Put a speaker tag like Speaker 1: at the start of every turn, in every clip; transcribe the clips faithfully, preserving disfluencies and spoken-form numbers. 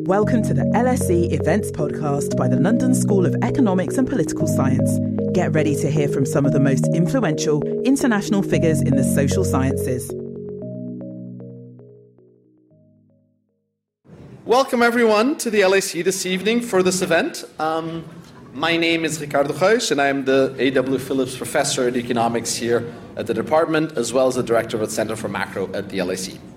Speaker 1: Welcome to the L S E Events Podcast by the London School of Economics and Political Science. Get ready to hear from some of the most influential international figures in the social sciences.
Speaker 2: Welcome everyone to the L S E this evening for this event. Um, my name is Ricardo Reus and I am the A W Phillips Professor in Economics here at the department, as well as the Director of the Center for Macro at the L S E.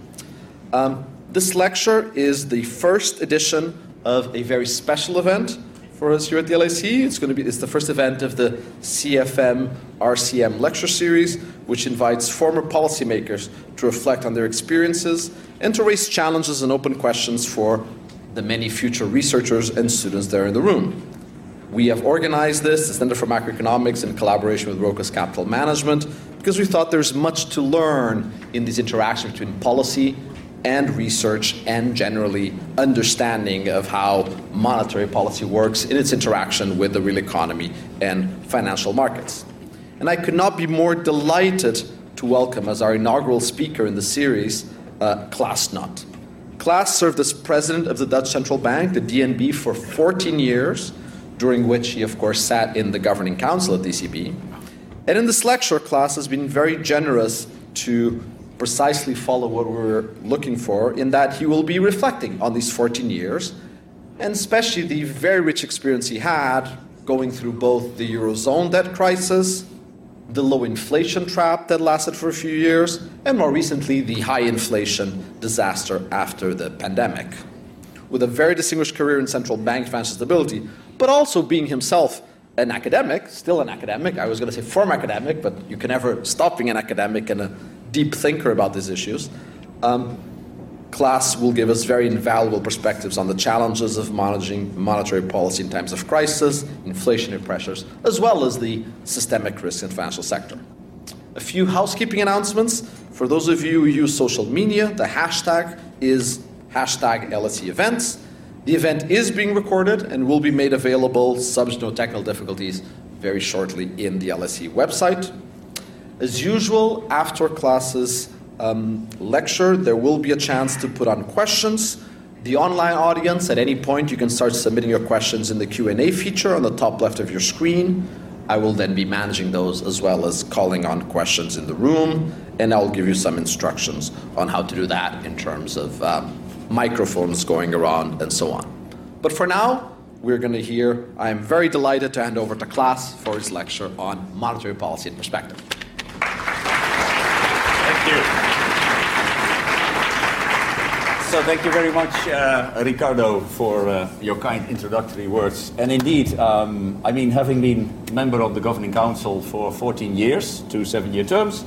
Speaker 2: Um, This lecture is the first edition of a very special event for us here at the L S E. It's going to be it's the first event of the C F M R C M lecture series, which invites former policymakers to reflect on their experiences and to raise challenges and open questions for the many future researchers and students there in the room. We have organized this, the Center for Macroeconomics, in collaboration with Rocus Capital Management, because we thought there's much to learn in these interactions between policy and research and generally understanding of how monetary policy works in its interaction with the real economy and financial markets. And I could not be more delighted to welcome as our inaugural speaker in the series, uh, Klaas Knot. Klaas served as president of the Dutch Central Bank, the D N B, for fourteen years, during which he, of course, sat in the governing council at the E C B. And in this lecture, Klaas has been very generous to precisely follow what we're looking for, in that he will be reflecting on these fourteen years, and especially the very rich experience he had going through both the Eurozone debt crisis, the low inflation trap that lasted for a few years, and more recently, the high inflation disaster after the pandemic. With a very distinguished career in central bank financial stability, but also being himself an academic, still an academic, I was going to say former academic, but you can never stop being an academic and a deep thinker about these issues. Um, Klaas will give us very invaluable perspectives on the challenges of managing monetary policy in times of crisis, inflationary pressures, as well as the systemic risks in the financial sector. A few housekeeping announcements. For those of you who use social media, the hashtag is hashtag L S E events. The event is being recorded and will be made available, subject to no technical difficulties, very shortly in the L S E website. As usual, after Klaas's um, lecture, there will be a chance to put on questions. The online audience, at any point, you can start submitting your questions in the Q and A feature on the top left of your screen. I will then be managing those, as well as calling on questions in the room, and I'll give you some instructions on how to do that in terms of uh, microphones going around and so on. But for now, we're going to hear, I am very delighted to hand over to Klaas for his lecture on monetary policy and perspective.
Speaker 3: Thank you. So thank you very much, uh, Ricardo, for uh, your kind introductory words. And indeed, um, I mean, having been member of the Governing Council for fourteen years, two seven-year terms,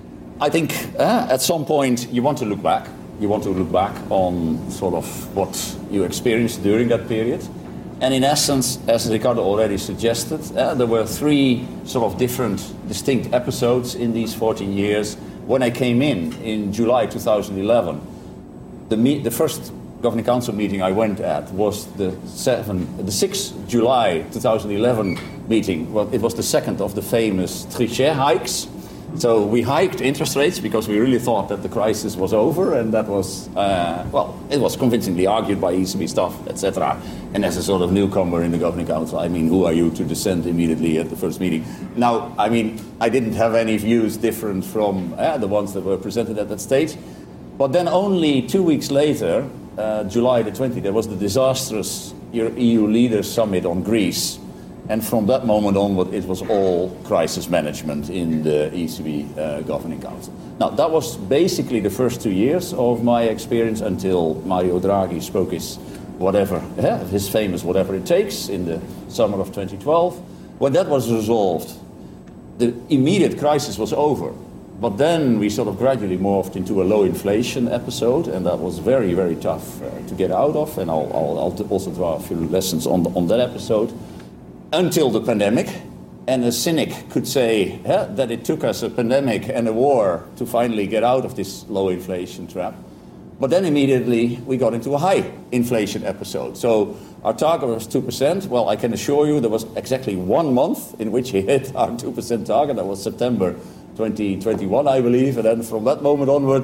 Speaker 3: I think uh, at some point you want to look back. You want to look back on sort of what you experienced during that period. And in essence, as Ricardo already suggested, uh, there were three sort of different, distinct episodes in these fourteen years. When I came in, in July two thousand eleven, the, meet, the first Governing Council meeting I went at was the, seven, the sixth of July two thousand eleven meeting. Well, it was the second of the famous Trichet hikes. So we hiked interest rates because we really thought that the crisis was over, and that was, uh, well, it was convincingly argued by E C B staff, et cetera. And as a sort of newcomer in the Governing Council, I mean, who are you to dissent immediately at the first meeting? Now, I mean, I didn't have any views different from uh, the ones that were presented at that stage. But then only two weeks later, uh, July the twentieth, there was the disastrous E U Leaders Summit on Greece. And from that moment onward, it was all crisis management in the E C B uh, Governing Council. Now, that was basically the first two years of my experience until Mario Draghi spoke his whatever, yeah, his famous whatever it takes in the summer of twenty twelve. When that was resolved, the immediate crisis was over. But then we sort of gradually morphed into a low inflation episode, and that was very, very tough uh, to get out of. And I'll, I'll, I'll also draw a few lessons on, the, on that episode. Until the pandemic, and a cynic could say eh, that it took us a pandemic and a war to finally get out of this low inflation trap. But then immediately we got into a high inflation episode. So our target was two percent. Well, I can assure you there was exactly one month in which we hit our two percent target. That was September twenty twenty-one, I believe. And then from that moment onward,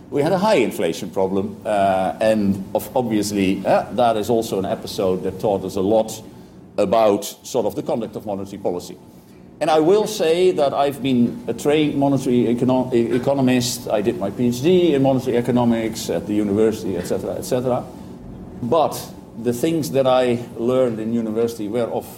Speaker 3: we had a high inflation problem, uh, and of obviously uh, that is also an episode that taught us a lot about sort of the conduct of monetary policy. And I will say that I've been a trained monetary econo- economist. I did my PhD in monetary economics at the university, et cetera, et cetera. But the things that I learned in university were of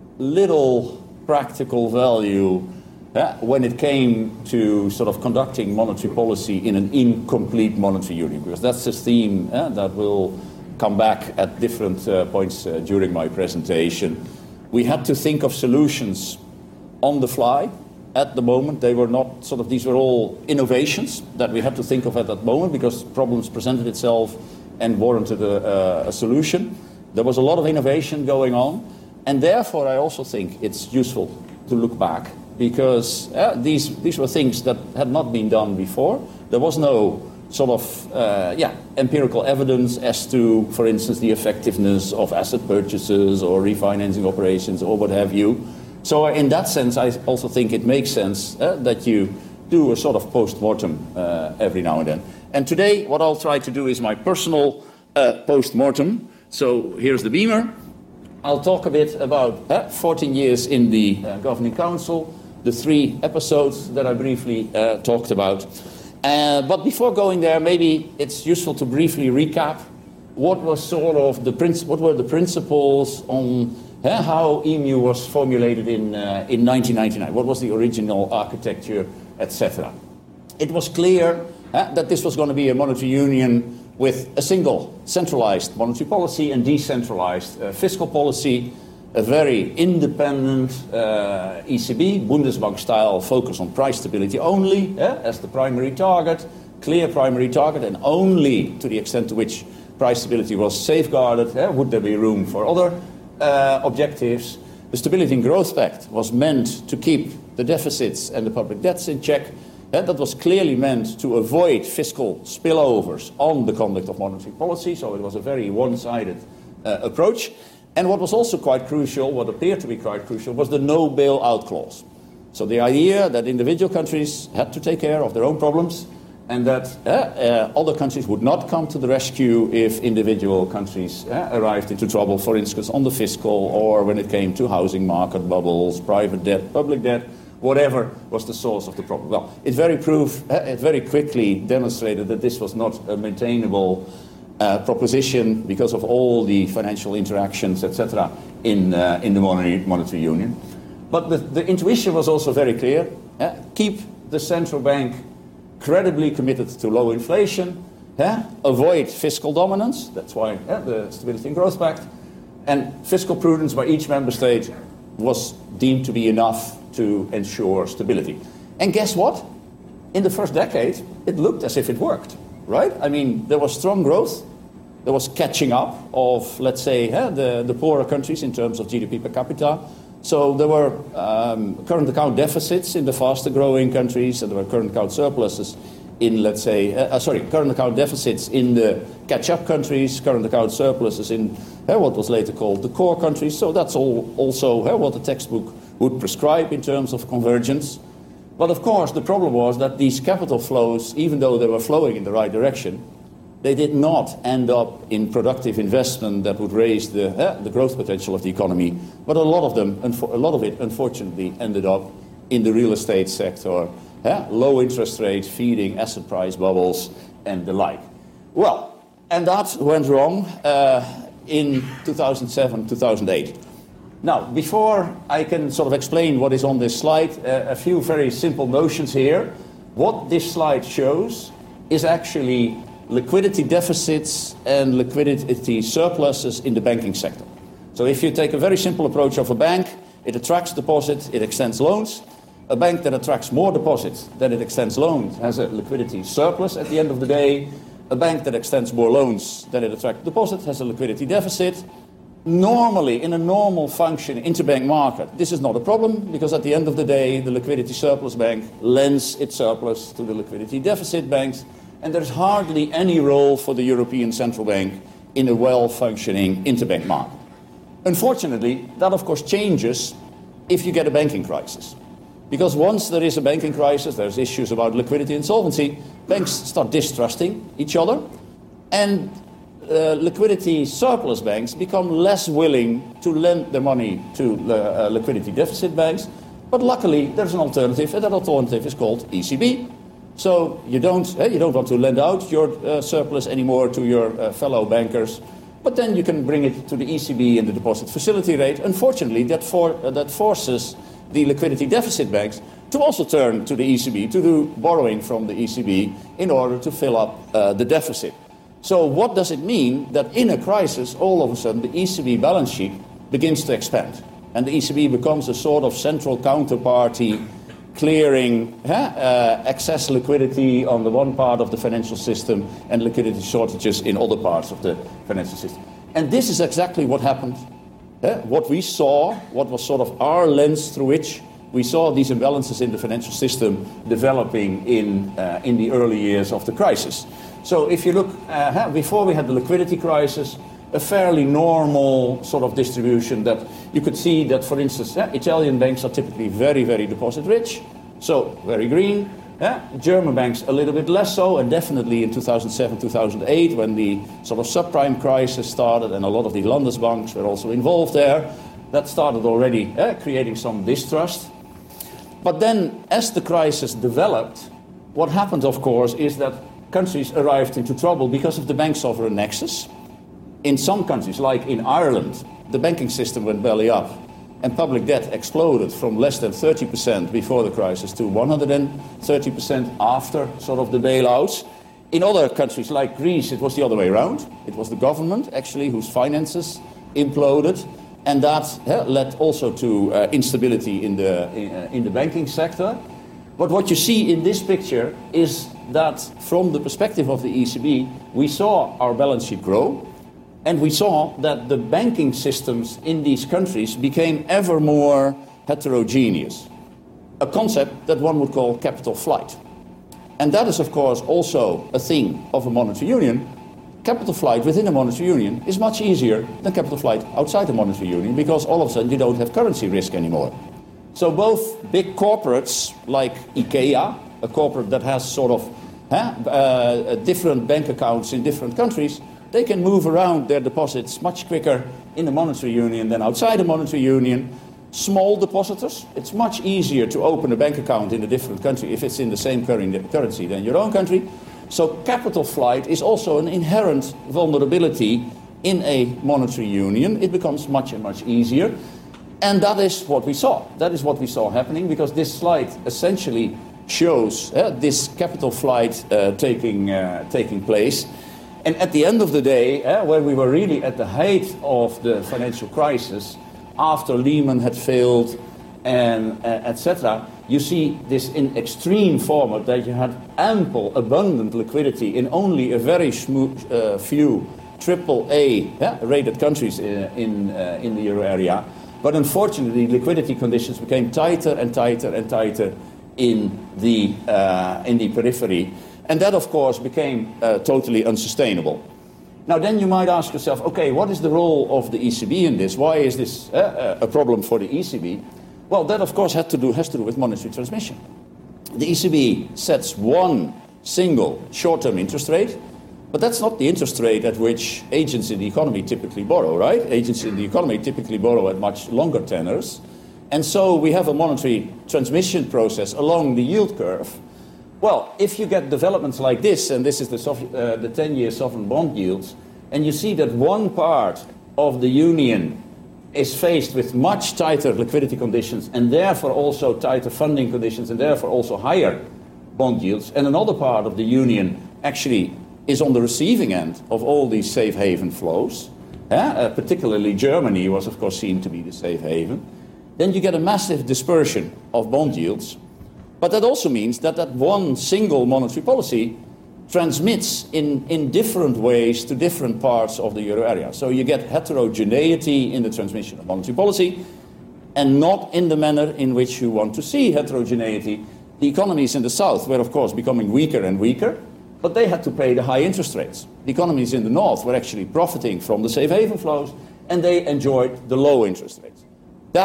Speaker 3: little practical value uh, when it came to sort of conducting monetary policy in an incomplete monetary union, because that's a theme uh, that will come back at different uh, points uh, during my presentation. We had to think of solutions on the fly at the moment. They were not sort of, these were all innovations that we had to think of at that moment because problems presented itself and warranted a, a, a solution. There was a lot of innovation going on, and therefore I also think it's useful to look back, because uh, these these were things that had not been done before. There was no sort of uh, yeah empirical evidence as to, for instance, the effectiveness of asset purchases or refinancing operations or what have you. So in that sense, I also think it makes sense uh, that you do a sort of post-mortem uh, every now and then. And today, what I'll try to do is my personal uh, post-mortem. So here's the beamer. I'll talk a bit about uh, fourteen years in the uh, Governing Council, the three episodes that I briefly uh, talked about. Uh, but before going there, maybe it's useful to briefly recap what was sort of the princ- what were the principles on uh, how E M U was formulated in uh, in nineteen ninety-nine. What was the original architecture, et cetera. It was clear uh, that this was going to be a monetary union with a single centralized monetary policy and decentralized uh, fiscal policy, a very independent uh, E C B, Bundesbank-style focus on price stability only uh, as the primary target, clear primary target, and only to the extent to which price stability was safeguarded uh, would there be room for other uh, objectives. The Stability and Growth Pact was meant to keep the deficits and the public debts in check. Uh, that was clearly meant to avoid fiscal spillovers on the conduct of monetary policy, so it was a very one-sided uh, approach. And what was also quite crucial, what appeared to be quite crucial, was the no bailout clause. So the idea that individual countries had to take care of their own problems, and that uh, uh, other countries would not come to the rescue if individual countries uh, arrived into trouble, for instance, on the fiscal or when it came to housing market bubbles, private debt, public debt, whatever was the source of the problem. Well, it very, proof, uh, it very quickly demonstrated that this was not a maintainable uh, proposition because of all the financial interactions, et cetera, in, uh, in the monetary, monetary union. But the, the intuition was also very clear. Uh, keep the central bank credibly committed to low inflation, uh, avoid fiscal dominance, that's why uh, the Stability and Growth Pact, and fiscal prudence by each member state was deemed to be enough to ensure stability. And guess what? In the first decade, it looked as if it worked, right? I mean, there was strong growth. There was catching up of, let's say, uh, the, the poorer countries in terms of G D P per capita. So there were um, current account deficits in the faster growing countries, and there were current account surpluses in, let's say, uh, uh, sorry, current account deficits in the catch-up countries, current account surpluses in uh, what was later called the core countries. So that's all also uh, what the textbook would prescribe in terms of convergence. But of course, the problem was that these capital flows, even though they were flowing in the right direction, they did not end up in productive investment that would raise the, uh, the growth potential of the economy. But a lot of them, a lot of it, unfortunately, ended up in the real estate sector, uh, low interest rates feeding asset price bubbles and the like. Well, and that went wrong uh, in two thousand seven, two thousand eight. Now, before I can sort of explain what is on this slide, uh, a few very simple notions here. What this slide shows is actually liquidity deficits and liquidity surpluses in the banking sector. So if you take a very simple approach of a bank, it attracts deposits, it extends loans. A bank that attracts more deposits than it extends loans has a liquidity surplus at the end of the day. A bank that extends more loans than it attracts deposits has a liquidity deficit. Normally, in a normal function interbank market, this is not a problem, because at the end of the day, the liquidity surplus bank lends its surplus to the liquidity deficit banks, and there's hardly any role for the European Central Bank in a well-functioning interbank market. Unfortunately, that of course changes if you get a banking crisis. Because once there is a banking crisis, there's issues about liquidity and solvency, banks start distrusting each other, and uh, liquidity surplus banks become less willing to lend their money to uh, liquidity deficit banks. But luckily, there's an alternative, and that alternative is called E C B. So you don't, eh, you don't want to lend out your uh, surplus anymore to your uh, fellow bankers, but then you can bring it to the E C B in the deposit facility rate. Unfortunately, that, for, uh, that forces the liquidity deficit banks to also turn to the E C B, to do borrowing from the E C B in order to fill up uh, the deficit. So what does it mean that in a crisis, all of a sudden, the E C B balance sheet begins to expand? And the E C B becomes a sort of central counterparty clearing eh, uh, excess liquidity on the one part of the financial system and liquidity shortages in other parts of the financial system. And this is exactly what happened. Eh? What we saw, what was sort of our lens through which we saw these imbalances in the financial system developing in, uh, in the early years of the crisis. So if you look, uh, before we had the liquidity crisis, a fairly normal sort of distribution that you could see that, for instance, uh, Italian banks are typically very, very deposit rich, so very green. Uh, German banks a little bit less so, and definitely in two thousand seven, two thousand eight, when the sort of subprime crisis started, and a lot of the Landesbanks were also involved there, that started already uh, creating some distrust. But then, as the crisis developed, what happened, of course, is that countries arrived into trouble because of the bank sovereign nexus. In some countries, like in Ireland, the banking system went belly up, and public debt exploded from less than thirty percent before the crisis to one hundred thirty percent after sort of the bailouts. In other countries, like Greece, it was the other way around. It was the government, actually, whose finances imploded, and that uh, led also to uh, instability in the, in, uh, in the banking sector. But what you see in this picture is that from the perspective of the E C B, we saw our balance sheet grow, and we saw that the banking systems in these countries became ever more heterogeneous, a concept that one would call capital flight. And that is, of course, also a thing of a monetary union. Capital flight within a monetary union is much easier than capital flight outside the monetary union, because all of a sudden you don't have currency risk anymore. So both big corporates like IKEA, a corporate that has sort of huh, uh, different bank accounts in different countries, they can move around their deposits much quicker in the monetary union than outside the monetary union. Small depositors, it's much easier to open a bank account in a different country if it's in the same currency than your own country. So capital flight is also an inherent vulnerability in a monetary union. It becomes much and much easier. And that is what we saw. That is what we saw happening, because this slide essentially shows uh, this capital flight uh, taking, uh, taking place. And at the end of the day, uh, when we were really at the height of the financial crisis, after Lehman had failed, and uh, et cetera, you see this in extreme format that you had ample, abundant liquidity in only a very smooth, uh, few triple A yeah, rated countries in, in, uh, in the euro area. But unfortunately, liquidity conditions became tighter and tighter and tighter in the, uh, in the periphery. And that, of course, became uh, totally unsustainable. Now, then you might ask yourself, okay, what is the role of the E C B in this? Why is this uh, a problem for the E C B? Well, that, of course, had to do, has to do with monetary transmission. The E C B sets one single short-term interest rate, but that's not the interest rate at which agents in the economy typically borrow, right? Agents in the economy typically borrow at much longer tenors. And so we have a monetary transmission process along the yield curve. Well, if you get developments like this, and this is the, uh, the ten-year sovereign bond yields, and you see that one part of the union is faced with much tighter liquidity conditions, and therefore also tighter funding conditions, and therefore also higher bond yields, and another part of the union actually is on the receiving end of all these safe haven flows, eh? uh, particularly Germany was, of course, seen to be the safe haven, then you get a massive dispersion of bond yields. But that also means that that one single monetary policy transmits in, in different ways to different parts of the euro area. So you get heterogeneity in the transmission of monetary policy, and not in the manner in which you want to see heterogeneity. The economies in the south were, of course, becoming weaker and weaker, but they had to pay the high interest rates. The economies in the north were actually profiting from the safe haven flows, and they enjoyed the low interest rates. That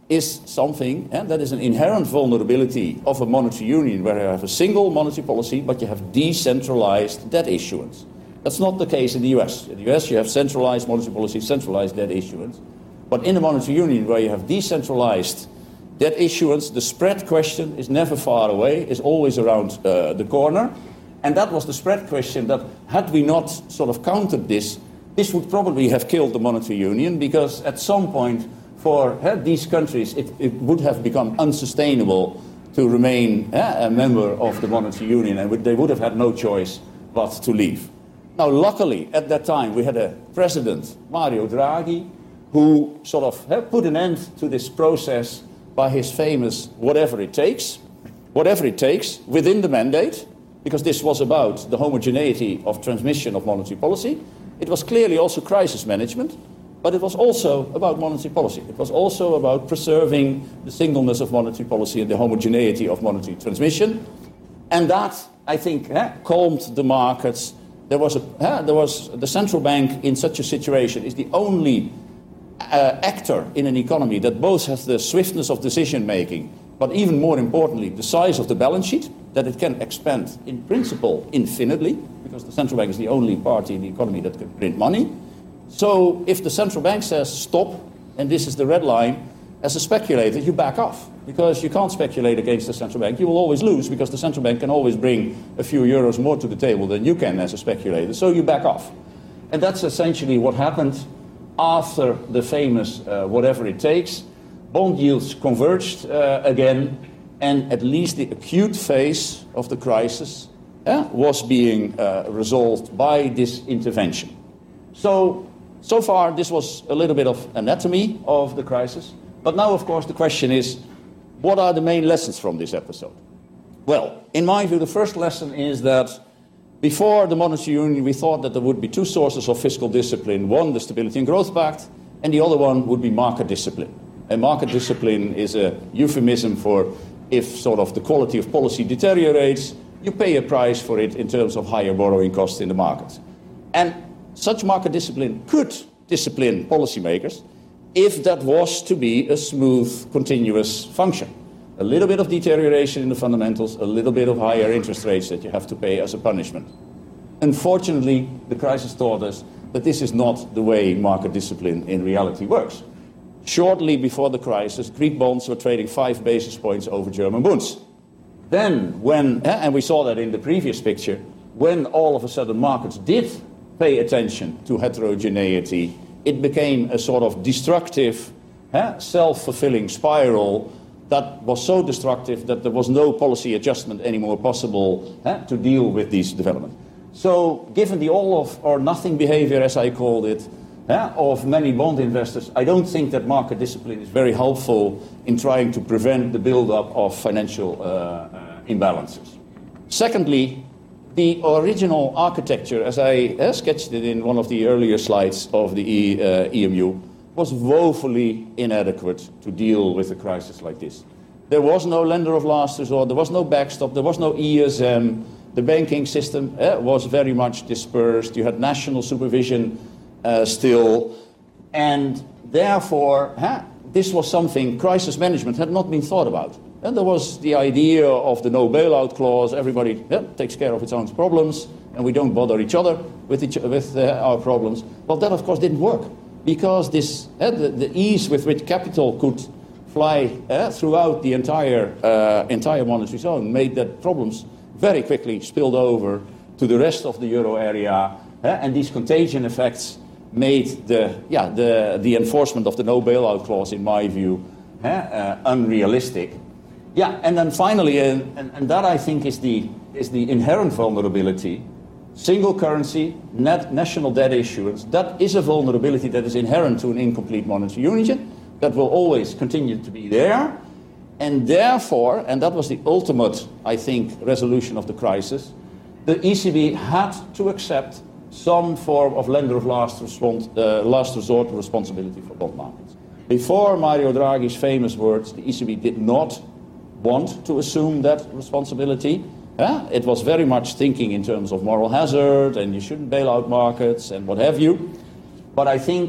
Speaker 3: is something, and that is an inherent vulnerability of a monetary union where you have a single monetary policy, but you have decentralized debt issuance. That's not the case in the U S. In the U S, you have centralized monetary policy, centralized debt issuance. But in a monetary union where you have decentralized debt issuance, the spread question is never far away, is always around uh, the corner. And that was the spread question that, had we not sort of countered this, this would probably have killed the monetary union, because at some point for uh, these countries it, it would have become unsustainable to remain uh, a member of the monetary union, and they would have had no choice but to leave. Now, luckily, at that time, we had a president, Mario Draghi, who sort of uh, put an end to this process by his famous whatever it takes, whatever it takes, within the mandate, because this was about the homogeneity of transmission of monetary policy. It was clearly also crisis management, but it was also about monetary policy. It was also about preserving the singleness of monetary policy and the homogeneity of monetary transmission. And that, I think, eh, calmed the markets. There was, a, eh, there was the central bank in such a situation is the only uh, actor in an economy that both has the swiftness of decision making, but even more importantly, the size of the balance sheet, that it can expand in principle infinitely, because the central bank is the only party in the economy that can print money. So if the central bank says stop, and this is the red line, as a speculator you back off, because you can't speculate against the central bank. You will always lose, because the central bank can always bring a few euros more to the table than you can as a speculator, so you back off. And that's essentially what happened after the famous uh, whatever it takes. Bond yields converged uh, again, and at least the acute phase of the crisis uh, was being uh, resolved by this intervention. So, so far this was a little bit of anatomy of the crisis, but now of course the question is, what are the main lessons from this episode? Well, in my view, the first lesson is that before the monetary union we thought that there would be two sources of fiscal discipline, one the Stability and Growth Pact, and the other one would be market discipline. And market discipline is a euphemism for if sort of the quality of policy deteriorates, you pay a price for it in terms of higher borrowing costs in the market. And such market discipline could discipline policymakers if that was to be a smooth, continuous function. A little bit of deterioration in the fundamentals, a little bit of higher interest rates that you have to pay as a punishment. Unfortunately, the crisis taught us that this is not the way market discipline in reality works. Shortly before the crisis, Greek bonds were trading five basis points over German bonds. Then, when, and we saw that in the previous picture, when all of a sudden markets did pay attention to heterogeneity, it became a sort of destructive, eh, self-fulfilling spiral that was so destructive that there was no policy adjustment anymore possible eh, to deal with these developments. So, given the all of or nothing behavior, as I called it, eh, of many bond investors, I don't think that market discipline is very helpful in trying to prevent the build-up of financial uh, uh, imbalances. Secondly, the original architecture, as I uh, sketched it in one of the earlier slides of the e, uh, E M U, was woefully inadequate to deal with a crisis like this. There was no lender of last resort, there was no backstop, there was no E S M, the banking system uh, was very much dispersed, you had national supervision uh, still, and therefore huh, this was something crisis management had not been thought about. And there was the idea of the no bailout clause, everybody yeah, takes care of its own problems, and we don't bother each other with, each, with uh, our problems. Well, that of course didn't work, because this, uh, the, the ease with which capital could fly uh, throughout the entire, uh, entire monetary zone made that problems very quickly spilled over to the rest of the euro area, uh, and these contagion effects made the, yeah, the, the enforcement of the no bailout clause, in my view, uh, uh, unrealistic. Yeah, and then finally, and, and, and that I think is the, is the inherent vulnerability, single currency, net national debt issuance, that is a vulnerability that is inherent to an incomplete monetary union, that will always continue to be there, and therefore, and that was the ultimate, I think, resolution of the crisis, the E C B had to accept some form of lender of last, respons- uh, last resort responsibility for bond markets. Before Mario Draghi's famous words, the E C B did not want to assume that responsibility. Yeah? It was very much thinking in terms of moral hazard, and you shouldn't bail out markets and what have you. But I think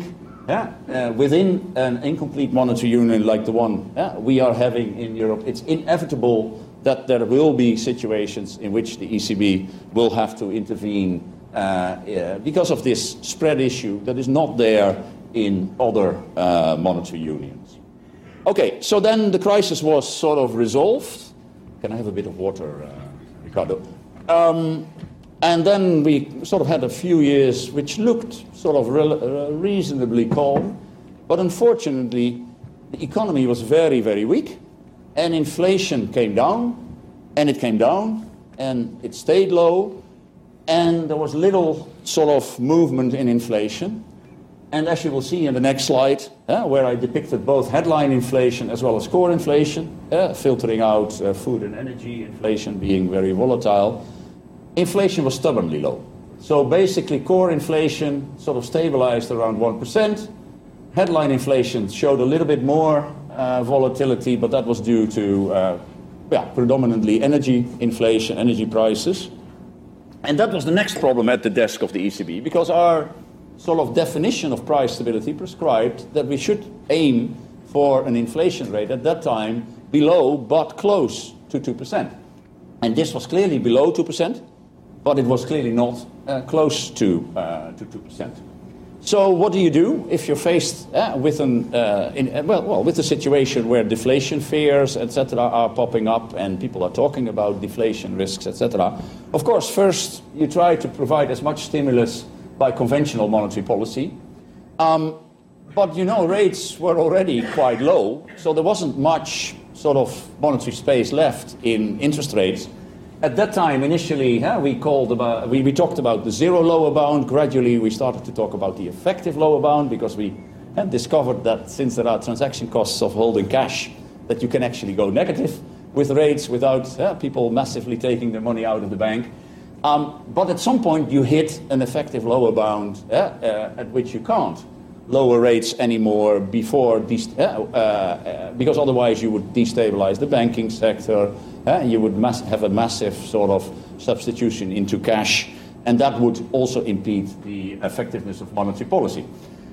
Speaker 3: yeah, uh, within an incomplete monetary union like the one yeah, we are having in Europe, it's inevitable that there will be situations in which the E C B will have to intervene uh, uh, because of this spread issue that is not there in other uh, monetary unions. Okay, so then the crisis was sort of resolved. Can I have a bit of water, uh, Ricardo? Um, and then we sort of had a few years which looked sort of re- uh, reasonably calm, but unfortunately the economy was very, very weak, and inflation came down, and it came down, and it stayed low, and there was little sort of movement in inflation. And as you will see in the next slide, uh, where I depicted both headline inflation as well as core inflation, uh, filtering out uh, food and energy inflation being very volatile, inflation was stubbornly low. So basically core inflation sort of stabilized around one percent. Headline inflation showed a little bit more uh, volatility, but that was due to uh, yeah, predominantly energy inflation, energy prices. And that was the next problem at the desk of the E C B, because our sort of definition of price stability prescribed that we should aim for an inflation rate at that time below but close to two percent. And this was clearly below two percent, but it was clearly not uh, close to, uh, to two percent. So what do you do if you're faced uh, with an uh, in, uh, well, well with a situation where deflation fears, et cetera, are popping up and people are talking about deflation risks, et cetera? Of course, first you try to provide as much stimulus by conventional monetary policy. Um, but, you know, rates were already quite low, so there wasn't much sort of monetary space left in interest rates. At that time, initially, yeah, we, called about, we, we talked about the zero lower bound. Gradually, we started to talk about the effective lower bound because we had discovered that since there are transaction costs of holding cash, that you can actually go negative with rates without yeah, people massively taking their money out of the bank. Um, but at some point you hit an effective lower bound uh, uh, at which you can't lower rates anymore before dest- uh, uh, uh, because otherwise you would destabilize the banking sector, uh, you would mass- have a massive sort of substitution into cash, and that would also impede the effectiveness of monetary policy.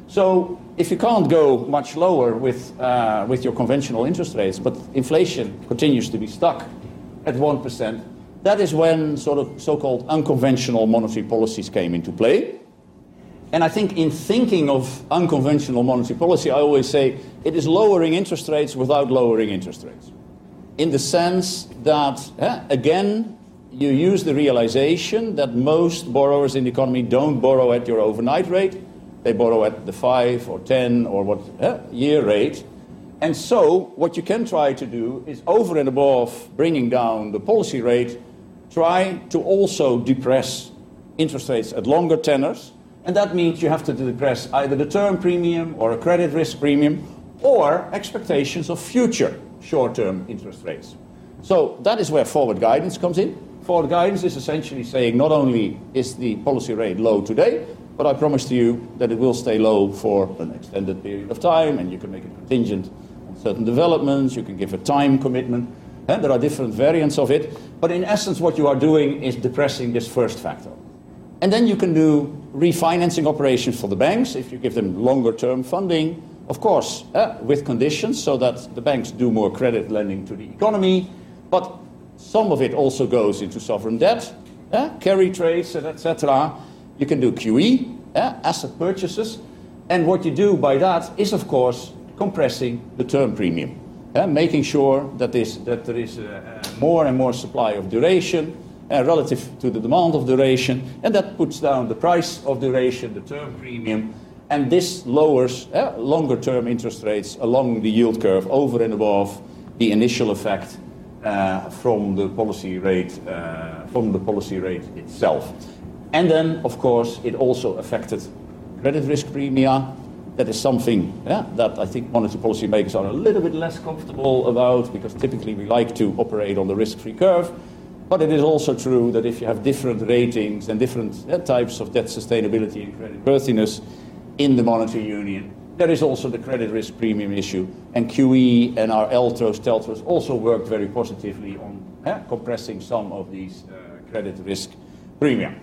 Speaker 3: So if you can't go much lower with, uh, with your conventional interest rates, but inflation continues to be stuck at one percent, that is when sort of so-called unconventional monetary policies came into play. And I think in thinking of unconventional monetary policy, I always say it is lowering interest rates without lowering interest rates. In the sense that, eh, again, you use the realization that most borrowers in the economy don't borrow at your overnight rate. They borrow at the five or ten or what eh, year rate. And so what you can try to do is, over and above bringing down the policy rate, try to also depress interest rates at longer tenors. And that means you have to depress either the term premium or a credit risk premium or expectations of future short-term interest rates. So that is where forward guidance comes in. Forward guidance is essentially saying not only is the policy rate low today, but I promise to you that it will stay low for an extended period of time, and you can make it contingent on certain developments, you can give a time commitment, and there are different variants of it. But in essence, what you are doing is depressing this first factor. And then you can do refinancing operations for the banks if you give them longer-term funding, of course, uh, with conditions so that the banks do more credit lending to the economy. But some of it also goes into sovereign debt, uh, carry trades, et cetera. You can do Q E, uh, asset purchases. And what you do by that is, of course, compressing the term premium, uh, making sure that, this, that there is uh, more and more supply of duration, Uh, relative to the demand of duration, and that puts down the price of duration, the term premium, and this lowers uh, longer-term interest rates along the yield curve over and above the initial effect uh, from the policy rate, uh, from the policy rate itself. And then, of course, it also affected credit risk premia. That is something yeah, that I think monetary policy makers are a little bit less comfortable about, because typically we like to operate on the risk-free curve. But it is also true that if you have different ratings and different uh, types of debt sustainability and credit worthiness in the monetary union, there is also the credit risk premium issue. And Q E and our L T R Os, T E L T R Os also worked very positively on uh, compressing some of these uh, credit risk premium.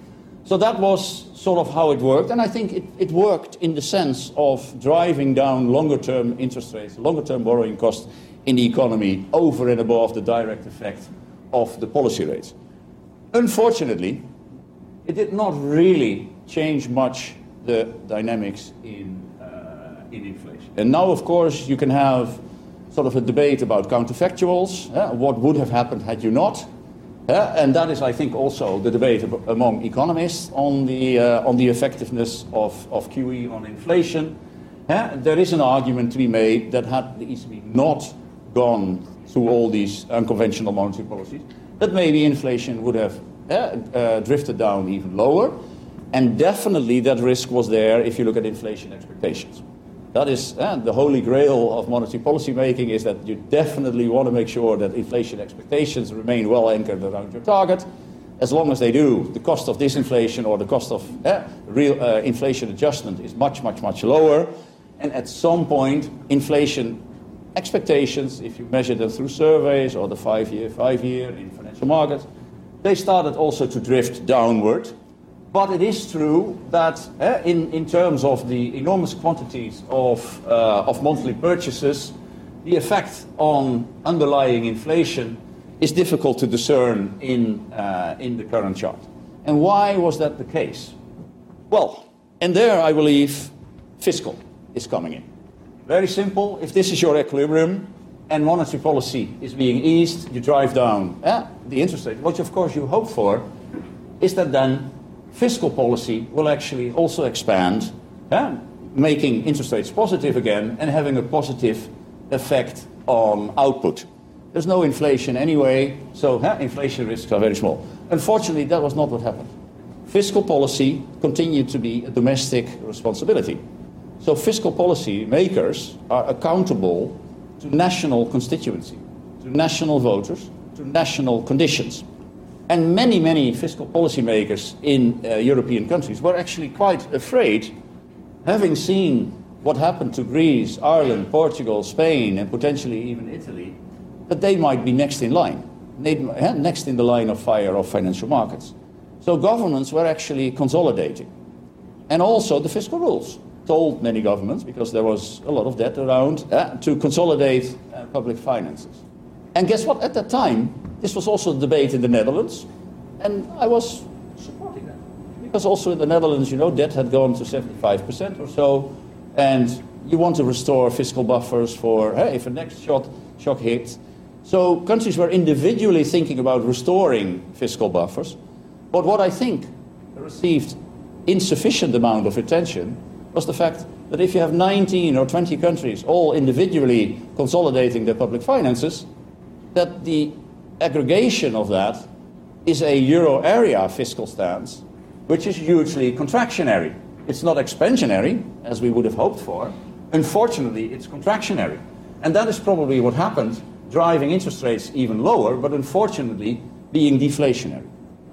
Speaker 3: So that was sort of how it worked, and I think it, it worked in the sense of driving down longer-term interest rates, longer-term borrowing costs in the economy over and above the direct effect of the policy rates. Unfortunately, it did not really change much the dynamics in, uh, in inflation. And now, of course, you can have sort of a debate about counterfactuals, uh, what would have happened had you not. Uh, and that is, I think, also the debate ab- among economists on the, uh, on the effectiveness of, of Q E on inflation. Uh, there is an argument to be made that had the E C B not gone through all these unconventional monetary policies, that maybe inflation would have uh, uh, drifted down even lower. And definitely that risk was there if you look at inflation expectations. That is uh, the holy grail of monetary policy making, is that you definitely want to make sure that inflation expectations remain well anchored around your target. As long as they do, the cost of disinflation or the cost of uh, real uh, inflation adjustment is much, much, much lower. And at some point, inflation expectations, if you measure them through surveys or the five-year, five-year in financial markets, they started also to drift downward. But it is true that uh, in, in terms of the enormous quantities of, uh, of monthly purchases, the effect on underlying inflation is difficult to discern in, uh, in the current chart. And why was that the case? Well, and there I believe fiscal is coming in. Very simple. If this is your equilibrium and monetary policy is being eased, you drive down uh, the interest rate. What, of course, you hope for is that then fiscal policy will actually also expand, uh, making interest rates positive again and having a positive effect on output. There's no inflation anyway, so uh, inflation risks are very small. Unfortunately, that was not what happened. Fiscal policy continued to be a domestic responsibility. So fiscal policy makers are accountable to national constituency, to national voters, to national conditions. And many, many fiscal policy makers in uh, European countries were actually quite afraid, having seen what happened to Greece, Ireland, Portugal, Spain, and potentially even Italy, that they might be next in line, next in the line of fire of financial markets. So governments were actually consolidating. And also the fiscal rules told many governments, because there was a lot of debt around, uh, to consolidate uh, public finances. And guess what? At that time, this was also a debate in the Netherlands, and I was supporting that. Because also in the Netherlands, you know, debt had gone to seventy-five percent or so, and you want to restore fiscal buffers for, hey, if a next shock, shock hits. So countries were individually thinking about restoring fiscal buffers, but what I think received insufficient amount of attention was the fact that if you have nineteen or twenty countries all individually consolidating their public finances, that the aggregation of that is a euro area fiscal stance, which is hugely contractionary. It's not expansionary, as we would have hoped for. Unfortunately, it's contractionary. And that is probably what happened, driving interest rates even lower, but unfortunately being deflationary.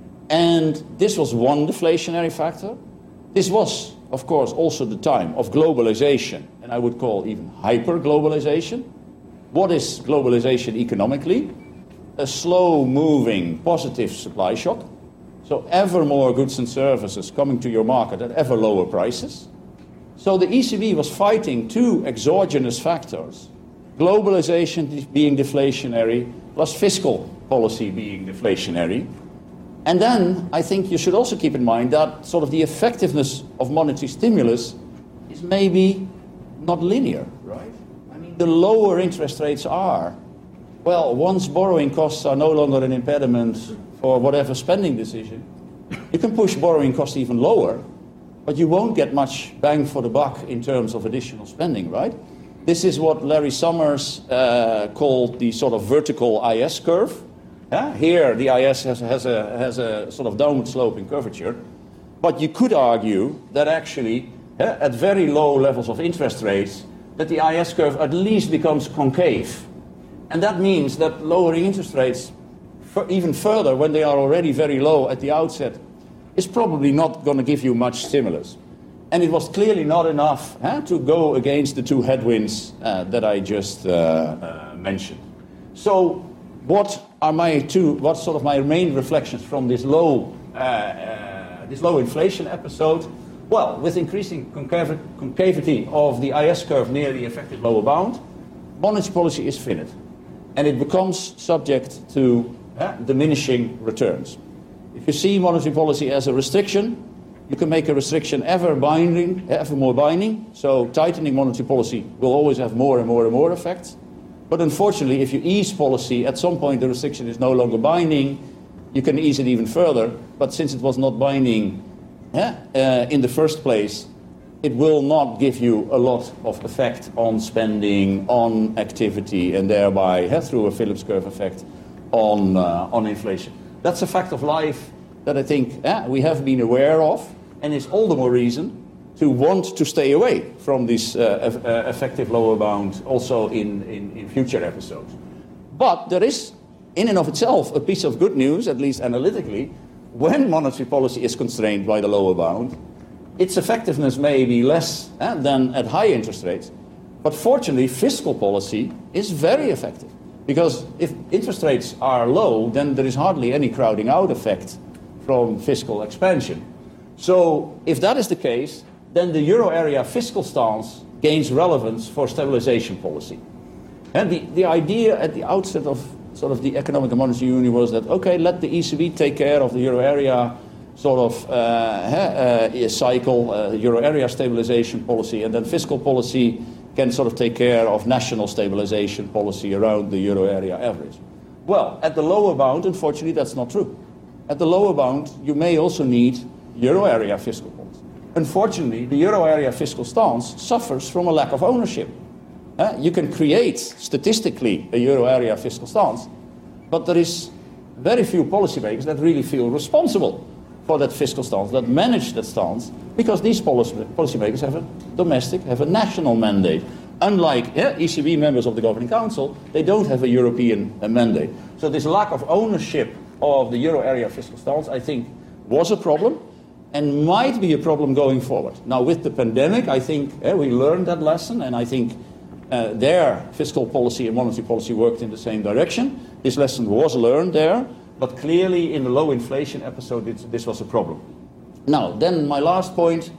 Speaker 3: And this was one deflationary factor. This was, of course, also the time of globalization, and I would call even hyper-globalization. What is globalization economically? A slow-moving positive supply shock. So ever more goods and services coming to your market at ever lower prices. So the E C B was fighting two exogenous factors. Globalization being deflationary, plus fiscal policy being deflationary. And then I think you should also keep in mind that sort of the effectiveness of monetary stimulus is maybe not linear, right? I mean, the lower interest rates are, well, once borrowing costs are no longer an impediment for whatever spending decision, you can push borrowing costs even lower, but you won't get much bang for the buck in terms of additional spending, right? This is what Larry Summers uh, called the sort of vertical I S curve. Yeah? Here, the I S has, has, a, has a sort of downward sloping curvature, but you could argue that actually, yeah, at very low levels of interest rates, that the I S curve at least becomes concave. And that means that lowering interest rates for even further, when they are already very low at the outset, is probably not going to give you much stimulus. And it was clearly not enough huh, to go against the two headwinds uh, that I just uh, uh, mentioned. So what are my two, what sort of my main reflections from this low, uh, uh, this low inflation episode, well, with increasing concav- concavity of the I S curve near the effective lower bound, monetary policy is finite. And it becomes subject to uh, diminishing returns. If you see monetary policy as a restriction, you can make a restriction ever binding, ever more binding. So tightening monetary policy will always have more and more and more effects. But unfortunately, if you ease policy, at some point the restriction is no longer binding. You can ease it even further. But since it was not binding uh, uh, in the first place, it will not give you a lot of effect on spending, on activity, and thereby, uh, through a Phillips curve effect, on, uh, on inflation. That's a fact of life that I think uh, we have been aware of, and it's all the more reason to want to stay away from this uh, uh, effective lower bound also in, in, in future episodes. But there is, in and of itself, a piece of good news, at least analytically. When monetary policy is constrained by the lower bound, its effectiveness may be less eh, than at high interest rates. But fortunately, fiscal policy is very effective. Because if interest rates are low, then there is hardly any crowding out effect from fiscal expansion. So if that is the case, then the euro area fiscal stance gains relevance for stabilization policy. And the, the idea at the outset of sort of the economic and monetary union was that, okay, let the E C B take care of the euro area sort of uh, uh, cycle, uh, euro area stabilization policy, and then fiscal policy can sort of take care of national stabilization policy around the euro area average. Well, at the lower bound, unfortunately, that's not true. At the lower bound, you may also need euro area fiscal policy. Unfortunately, the euro area fiscal stance suffers from a lack of ownership. Uh, you can create, statistically, a euro area fiscal stance, but there is very few policymakers that really feel responsible for that fiscal stance, that manage that stance, because these policy, policymakers have a domestic, have a national mandate. Unlike yeah, E C B members of the Governing Council, they don't have a European uh, mandate. So this lack of ownership of the euro area fiscal stance, I think, was a problem and might be a problem going forward. Now, with the pandemic, I think eh, we learned that lesson, and I think uh, their fiscal policy and monetary policy worked in the same direction. This lesson was learned there, but clearly in the low inflation episode, this, this was a problem. Now, then my last point,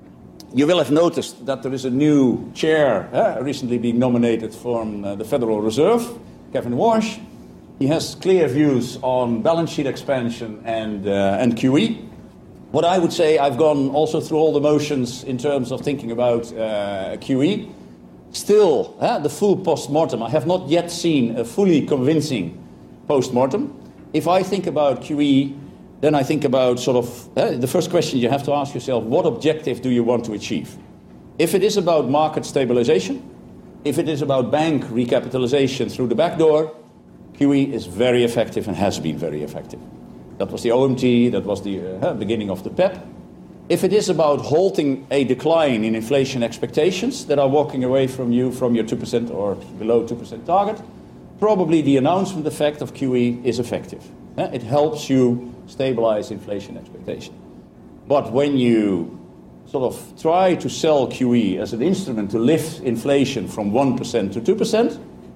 Speaker 3: you will have noticed that there is a new chair eh, recently being nominated from uh, the Federal Reserve, Kevin Warsh. He has clear views on balance sheet expansion and, uh, and Q E. What I would say, I've gone also through all the motions in terms of thinking about uh, Q E. Still, uh, the full post-mortem, I have not yet seen a fully convincing post-mortem. If I think about Q E, then I think about sort of, uh, the first question you have to ask yourself, what objective do you want to achieve? If it is about market stabilization, if it is about bank recapitalization through the back door, Q E is very effective and has been very effective. That was the O M T, that was the uh, beginning of the P E P. If it is about halting a decline in inflation expectations that are walking away from you from your two percent or below two percent target, probably the announcement effect of Q E is effective. Uh, it helps you stabilize inflation expectation. But when you sort of try to sell Q E as an instrument to lift inflation from one percent to two percent,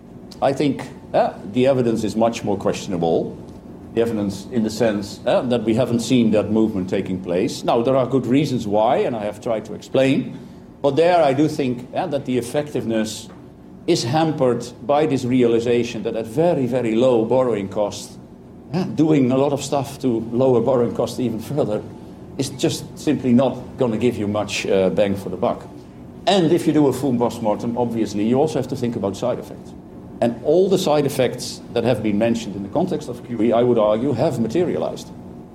Speaker 3: I think uh, the evidence is much more questionable. The evidence in the sense uh, that we haven't seen that movement taking place. Now, there are good reasons why, and I have tried to explain. But there I do think uh, that the effectiveness is hampered by this realization that at very, very low borrowing cost, uh, doing a lot of stuff to lower borrowing costs even further is just simply not going to give you much uh, bang for the buck. And if you do a full post-mortem, obviously, you also have to think about side effects. And all the side effects that have been mentioned in the context of Q E, I would argue, have materialized.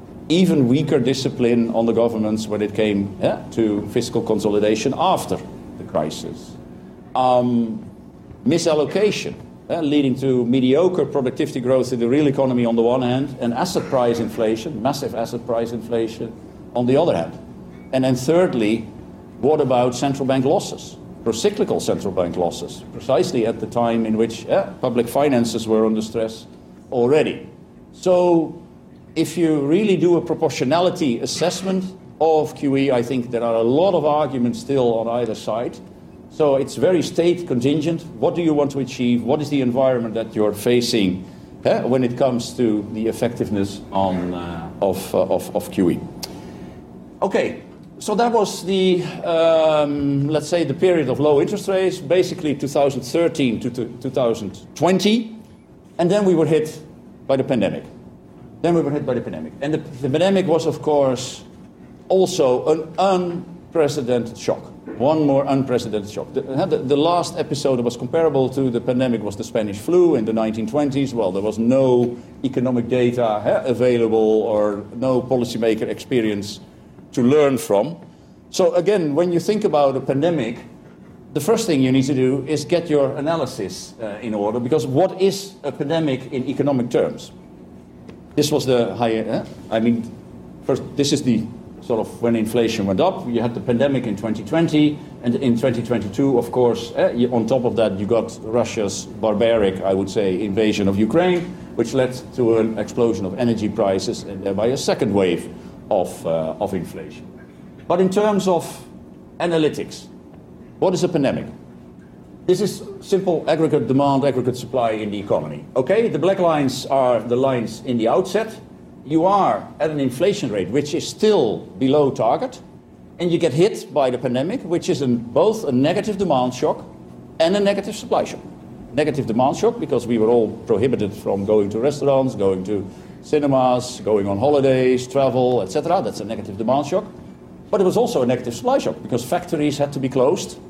Speaker 3: Even weaker discipline on the governments when it came yeah, to fiscal consolidation after the crisis. Um, misallocation, uh, leading to mediocre productivity growth in the real economy on the one hand, and asset price inflation, massive asset price inflation on the other hand. And then thirdly, what about central bank losses? Procyclical central bank losses, precisely at the time in which uh, public finances were under stress already. So if you really do a proportionality assessment of Q E, I think there are a lot of arguments still on either side. So it's very state contingent. What do you want to achieve? What is the environment that you're facing uh, when it comes to the effectiveness on, uh, of, uh, of, of Q E? Okay, so that was the, um, let's say, the period of low interest rates, basically two thousand thirteen to two thousand twenty, and then we were hit by the pandemic. Then we were hit by the pandemic. And the, the pandemic was, of course, also an unprecedented shock. One more unprecedented shock. The, the, the last episode that was comparable to the pandemic was the Spanish flu in the nineteen twenties. Well, there was no economic data eh, available or no policymaker experience to learn from. So again, when you think about a pandemic, the first thing you need to do is get your analysis uh, in order, because what is a pandemic in economic terms? This was the higher, eh? I mean, first, this is the sort of when inflation went up. You had the pandemic in twenty twenty, and in twenty twenty-two, of course, eh, you, on top of that, you got Russia's barbaric, I would say, invasion of Ukraine, which led to an explosion of energy prices and thereby a second wave of, uh, of inflation. But in terms of analytics, what is a pandemic? This is simple aggregate demand, aggregate supply in the economy. Okay, the black lines are the lines in the outset. You are at an inflation rate which is still below target, and you get hit by the pandemic, which is an, both a negative demand shock and a negative supply shock. Negative demand shock because we were all prohibited from going to restaurants, going to cinemas, going on holidays, travel, et cetera. That's a negative demand shock. But it was also a negative supply shock because factories had to be closed.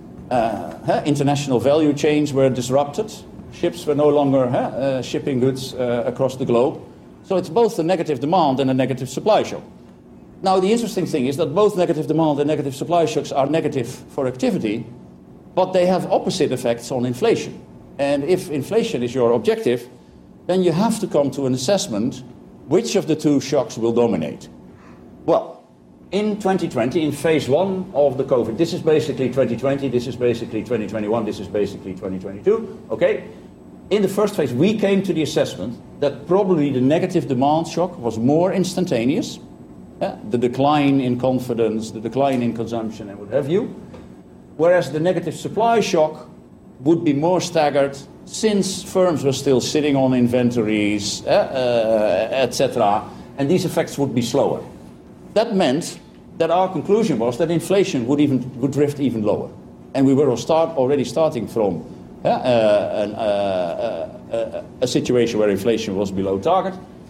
Speaker 3: Uh, international value chains were disrupted. Ships were no longer uh, shipping goods uh, across the globe. So it's both a negative demand and a negative supply shock. Now, the interesting thing is that both negative demand and negative supply shocks are negative for activity, but they have opposite effects on inflation. And if inflation is your objective, then you have to come to an assessment which of the two shocks will dominate. Well, in twenty twenty, in phase one of the COVID, this is basically twenty twenty, this is basically twenty twenty-one, this is basically twenty twenty-two, okay? In the first phase, we came to the assessment that probably the negative demand shock was more instantaneous, yeah? The decline in confidence, the decline in consumption, and what have you, whereas the negative supply shock would be more staggered since firms were still sitting on inventories, uh, uh, et cetera, and these effects would be slower. That meant that our conclusion was that inflation would even would drift even lower, and we were start, already starting from uh, uh, an, uh, uh, a situation where inflation was below target.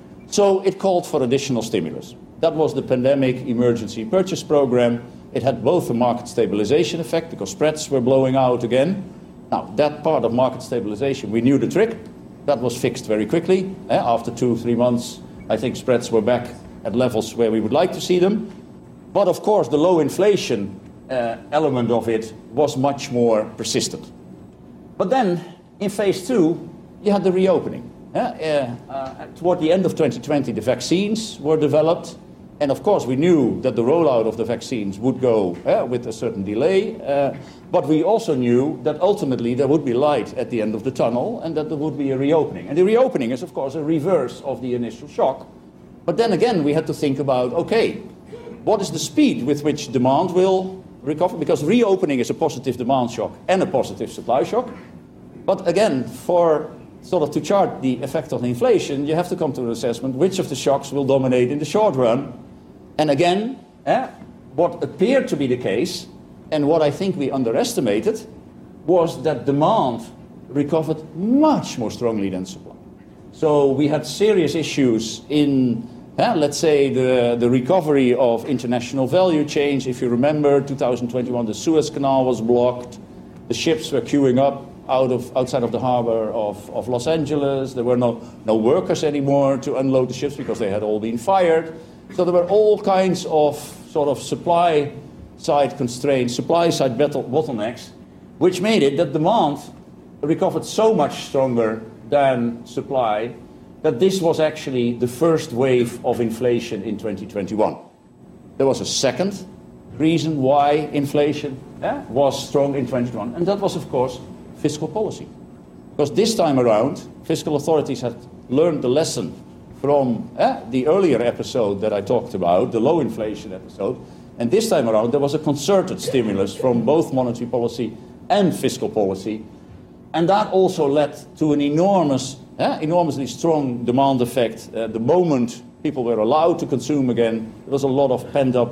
Speaker 3: So it called for additional stimulus. That was the pandemic emergency purchase program. It had both a market stabilization effect because spreads were blowing out again. Now that part of market stabilization, we knew the trick. That was fixed very quickly. Uh, after two, three months, I think spreads were back at levels where we would like to see them. But of course, the low inflation uh, element of it was much more persistent. But then, in phase two, you had the reopening. Uh, uh, uh, toward the end of twenty twenty, the vaccines were developed. And of course, we knew that the rollout of the vaccines would go uh, with a certain delay. Uh, but we also knew that ultimately there would be light at the end of the tunnel and that there would be a reopening. And the reopening is, of course, a reverse of the initial shock. But then again, we had to think about, okay, what is the speed with which demand will recover? Because reopening is a positive demand shock and a positive supply shock. But again, for sort of to chart the effect of inflation, you have to come to an assessment which of the shocks will dominate in the short run. And again, eh, what appeared to be the case, and what I think we underestimated, was that demand recovered much more strongly than supply. So we had serious issues in Uh, let's say the, the recovery of international value chains. If you remember, two thousand twenty-one, the Suez Canal was blocked. The ships were queuing up out of, outside of the harbor of, of Los Angeles. There were no, no workers anymore to unload the ships because they had all been fired. So there were all kinds of sort of supply side constraints, supply side bottlenecks, which made it that demand recovered so much stronger than supply that this was actually the first wave of inflation in twenty twenty-one. There was a second reason why inflation eh, was strong in twenty twenty-one, and that was, of course, fiscal policy. Because this time around, fiscal authorities had learned the lesson from eh, the earlier episode that I talked about, the low inflation episode, and this time around there was a concerted stimulus from both monetary policy and fiscal policy, and that also led to an enormous Uh, enormously strong demand effect. Uh, the moment people were allowed to consume again, there was a lot of pent-up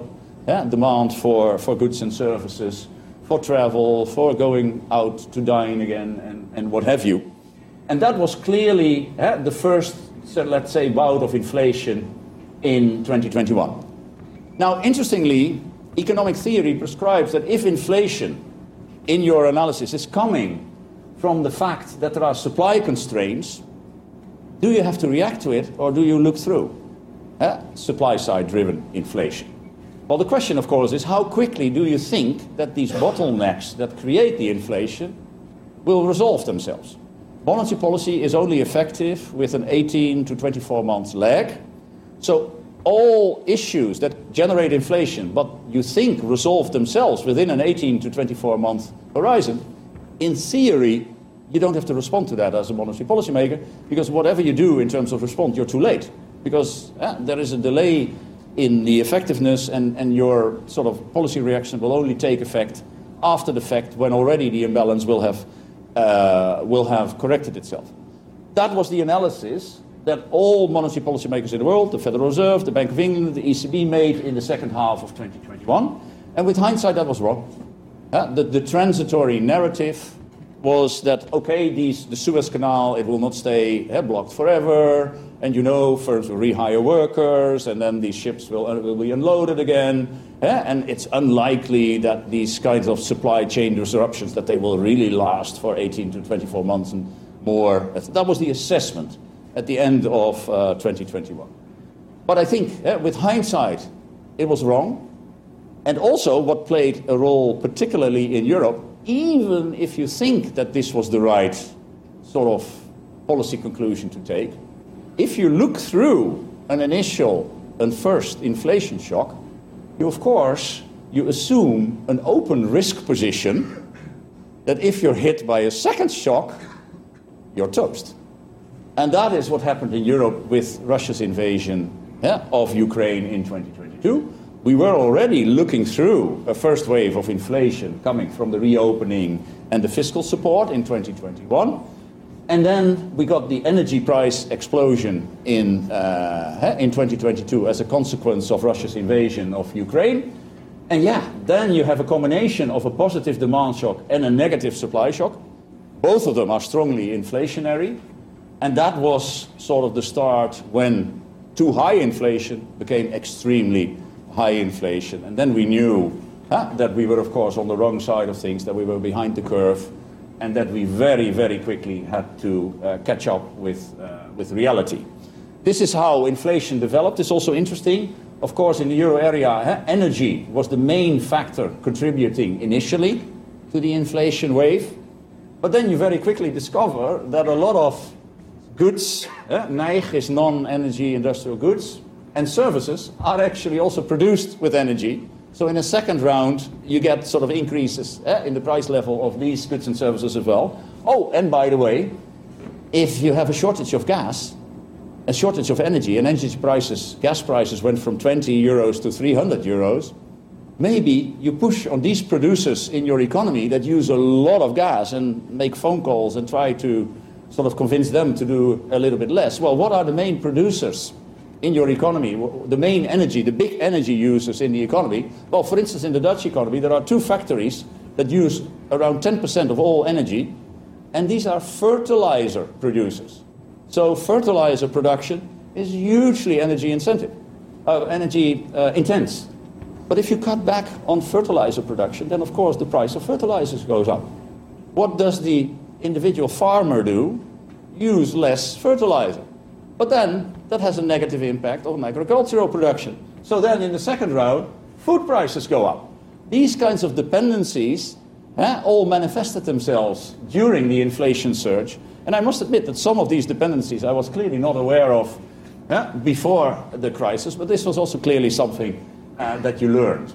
Speaker 3: yeah, demand for, for goods and services, for travel, for going out to dine again, and, and what have you. And that was clearly yeah, the first, so let's say, bout of inflation in twenty twenty-one. Now, interestingly, economic theory prescribes that if inflation in your analysis is coming from the fact that there are supply constraints, do you have to react to it or do you look through uh, supply-side driven inflation? Well, the question, of course, is how quickly do you think that these bottlenecks that create the inflation will resolve themselves? Monetary policy is only effective with an eighteen to twenty-four months lag. So all issues that generate inflation, but you think resolve themselves within an eighteen to twenty-four month horizon, in theory, you don't have to respond to that as a monetary policymaker, because whatever you do in terms of response, you're too late. Because uh, there is a delay in the effectiveness, and, and your sort of policy reaction will only take effect after the fact, when already the imbalance will have, uh, will have corrected itself. That was the analysis that all monetary policymakers in the world, the Federal Reserve, the Bank of England, the E C B, made in the second half of twenty twenty-one. And with hindsight, that was wrong. Uh, the, the transitory narrative was that, okay, these, the Suez Canal, it will not stay uh, blocked forever, and you know, firms will rehire workers, and then these ships will, uh, will be unloaded again, uh, and it's unlikely that these kinds of supply chain disruptions, that they will really last for eighteen to twenty-four months and more. That was the assessment at the end of uh, twenty twenty-one. But I think, uh, with hindsight, it was wrong. And also, what played a role, particularly in Europe, even if you think that this was the right sort of policy conclusion to take, if you look through an initial and first inflation shock, you, of course, you assume an open risk position that if you're hit by a second shock, you're toast. And that is what happened in Europe with Russia's invasion yeah, of Ukraine in twenty twenty-two. We were already looking through a first wave of inflation coming from the reopening and the fiscal support in twenty twenty-one. And then we got the energy price explosion in, uh, in twenty twenty-two as a consequence of Russia's invasion of Ukraine. And yeah, then you have a combination of a positive demand shock and a negative supply shock. Both of them are strongly inflationary. And that was sort of the start when too high inflation became extremely high inflation. And then we knew huh, that we were, of course, on the wrong side of things, that we were behind the curve, and that we very, very quickly had to uh, catch up with, uh, with reality. This is how inflation developed. It's also interesting. Of course, in the euro area, huh, energy was the main factor contributing initially to the inflation wave. But then you very quickly discover that a lot of goods, eh, neig is non-energy industrial goods, and services are actually also produced with energy. So in a second round, you get sort of increases eh, in the price level of these goods and services as well. Oh, and by the way, if you have a shortage of gas, a shortage of energy, and energy prices, gas prices went from twenty euros to three hundred euros, maybe you push on these producers in your economy that use a lot of gas and make phone calls and try to sort of convince them to do a little bit less. Well, what are the main producers in your economy, the main energy, the big energy users in the economy? Well, for instance, in the Dutch economy, there are two factories that use around ten percent of all energy, and these are fertilizer producers. So fertilizer production is hugely energy incentive, uh, energy uh, intense. But if you cut back on fertilizer production, then of course the price of fertilizers goes up. What does the individual farmer do? Use less fertilizer. But then that has a negative impact on agricultural production. So then in the second round, food prices go up. These kinds of dependencies eh, all manifested themselves during the inflation surge. And I must admit that some of these dependencies I was clearly not aware of eh, before the crisis, but this was also clearly something uh, that you learned.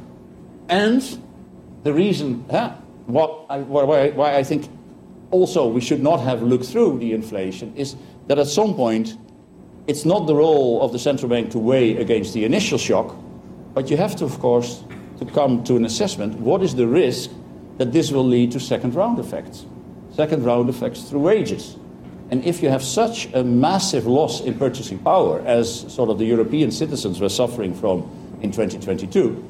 Speaker 3: And the reason eh, what I, why, why I think also we should not have looked through the inflation is that at some point it's not the role of the central bank to weigh against the initial shock, but you have to, of course, to come to an assessment, what is the risk that this will lead to second round effects? Second round effects through wages. And if you have such a massive loss in purchasing power as sort of the European citizens were suffering from in twenty twenty-two,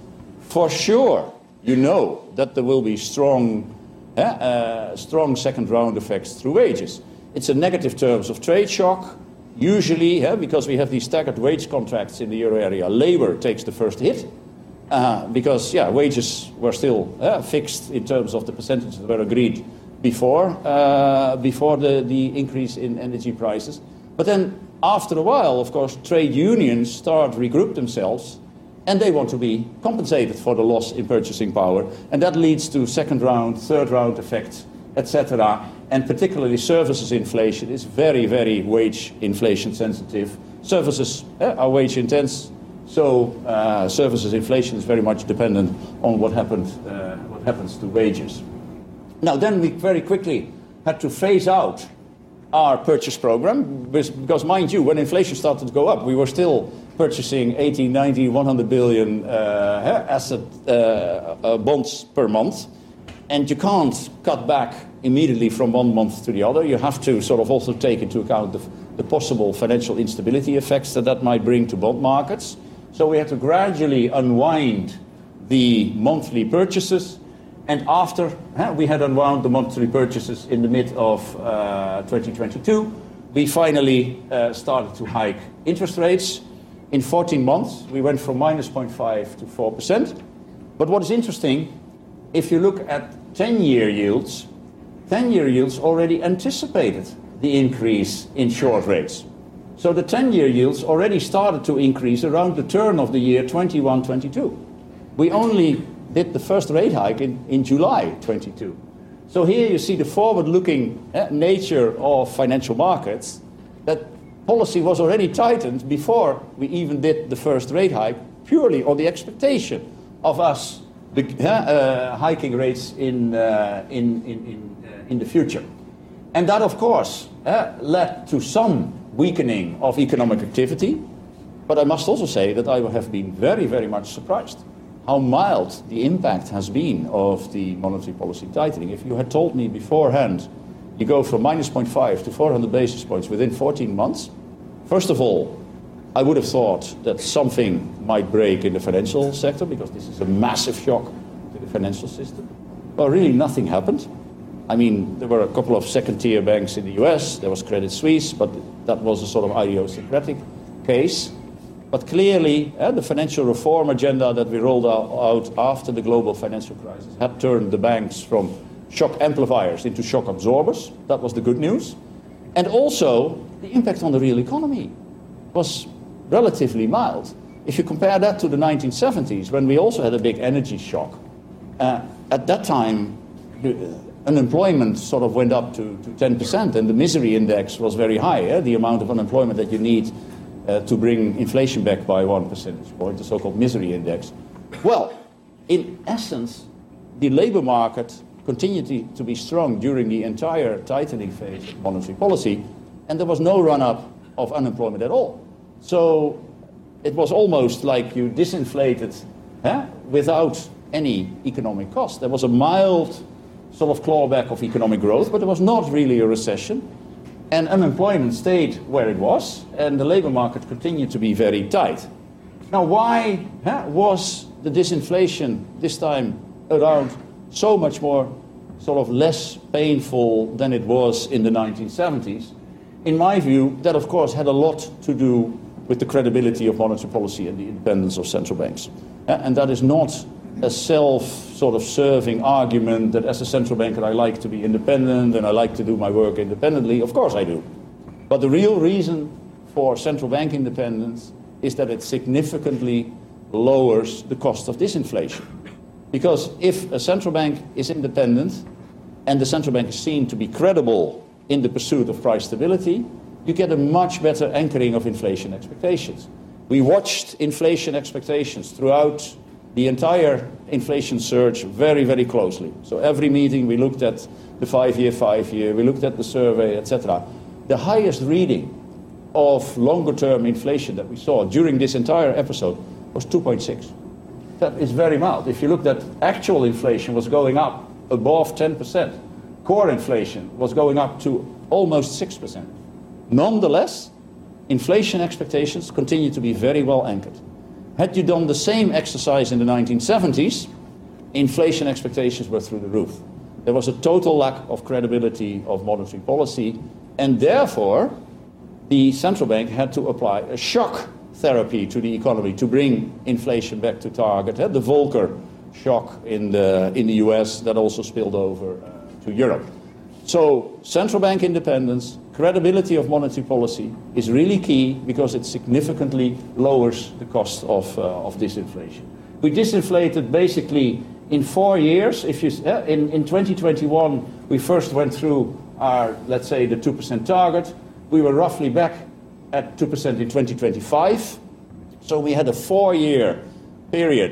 Speaker 3: for sure, you know that there will be strong, uh, uh, strong second round effects through wages. It's in negative terms of trade shock. Usually, uh, because we have these staggered wage contracts in the euro area, labor takes the first hit. Uh, because, yeah, wages were still uh, fixed in terms of the percentages that were agreed before, uh, before the, the increase in energy prices. But then, after a while, of course, trade unions start regroup themselves, and they want to be compensated for the loss in purchasing power. And that leads to second round, third round effects, et cetera. And particularly services inflation is very, very wage inflation sensitive. Services uh, are wage intense. So uh, services inflation is very much dependent on what happened, uh, what happens to wages. Now then we very quickly had to phase out our purchase program because, mind you, when inflation started to go up, we were still purchasing eighty, ninety, one hundred billion uh, asset uh, uh, bonds per month. And you can't cut back immediately from one month to the other. You have to sort of also take into account the, the possible financial instability effects that that might bring to bond markets. So we had to gradually unwind the monthly purchases, and after huh, we had unwound the monthly purchases in the mid of uh, twenty twenty-two, we finally uh, started to hike interest rates. In fourteen months, we went from minus zero point five to four percent. But what is interesting, if you look at ten-year yields, ten-year yields already anticipated the increase in short rates. So the ten-year yields already started to increase around the turn of the year twenty-one twenty-two. We only did the first rate hike in, in July twenty-two. So here you see the forward-looking uh, nature of financial markets, that policy was already tightened before we even did the first rate hike, purely on the expectation of us the, uh, uh, hiking rates in, uh, in, in, in, uh, in the future. And that, of course, uh, led to some weakening of economic activity, but I must also say that I have been very, very much surprised how mild the impact has been of the monetary policy tightening. If you had told me beforehand you go from minus zero point five to four hundred basis points within fourteen months, first of all, I would have thought that something might break in the financial sector, because this is a massive shock to the financial system. Well, really nothing happened. I mean, there were a couple of second-tier banks in the U S, there was Credit Suisse, but that was a sort of idiosyncratic case. But clearly, uh, the financial reform agenda that we rolled out after the global financial crisis had turned the banks from shock amplifiers into shock absorbers. That was the good news. And also, the impact on the real economy was relatively mild. If you compare that to the nineteen seventies, when we also had a big energy shock, uh, at that time, the, uh, unemployment sort of went up to, to ten percent, and the misery index was very high, eh? the amount of unemployment that you need uh, to bring inflation back by one percentage point, the so-called misery index. Well, in essence, the labor market continued to, to be strong during the entire tightening phase of monetary policy, and there was no run-up of unemployment at all. So it was almost like you disinflated eh, without any economic cost. There was a mild sort of clawback of economic growth, but there was not really a recession. And unemployment stayed where it was, and the labor market continued to be very tight. Now, why huh, was the disinflation this time around so much more sort of less painful than it was in the nineteen seventies? In my view, that of course had a lot to do with the credibility of monetary policy and the independence of central banks. Uh, and that is not a self sort of serving argument that as a central banker I like to be independent and I like to do my work independently. Of course I do. But the real reason for central bank independence is that it significantly lowers the cost of disinflation. Because if a central bank is independent and the central bank is seen to be credible in the pursuit of price stability, you get a much better anchoring of inflation expectations. We watched inflation expectations throughout the entire inflation surge very, very closely. So every meeting we looked at the five-year, five-year, we looked at the survey, et cetera. The highest reading of longer-term inflation that we saw during this entire episode was two point six. That is very mild. If you looked at actual inflation was going up above ten percent. Core inflation was going up to almost six percent. Nonetheless, inflation expectations continue to be very well anchored. Had you done the same exercise in the nineteen seventies, inflation expectations were through the roof. There was a total lack of credibility of monetary policy, and therefore the central bank had to apply a shock therapy to the economy to bring inflation back to target. The Volcker shock in the, in the U S that also spilled over uh, to Europe. So central bank independence, credibility of monetary policy is really key because it significantly lowers the cost of, uh, of disinflation. We disinflated basically in four years. If you, uh, in, in twenty twenty-one, we first went through our, let's say, the two percent target. We were roughly back at two percent in twenty twenty-five. So we had a four-year period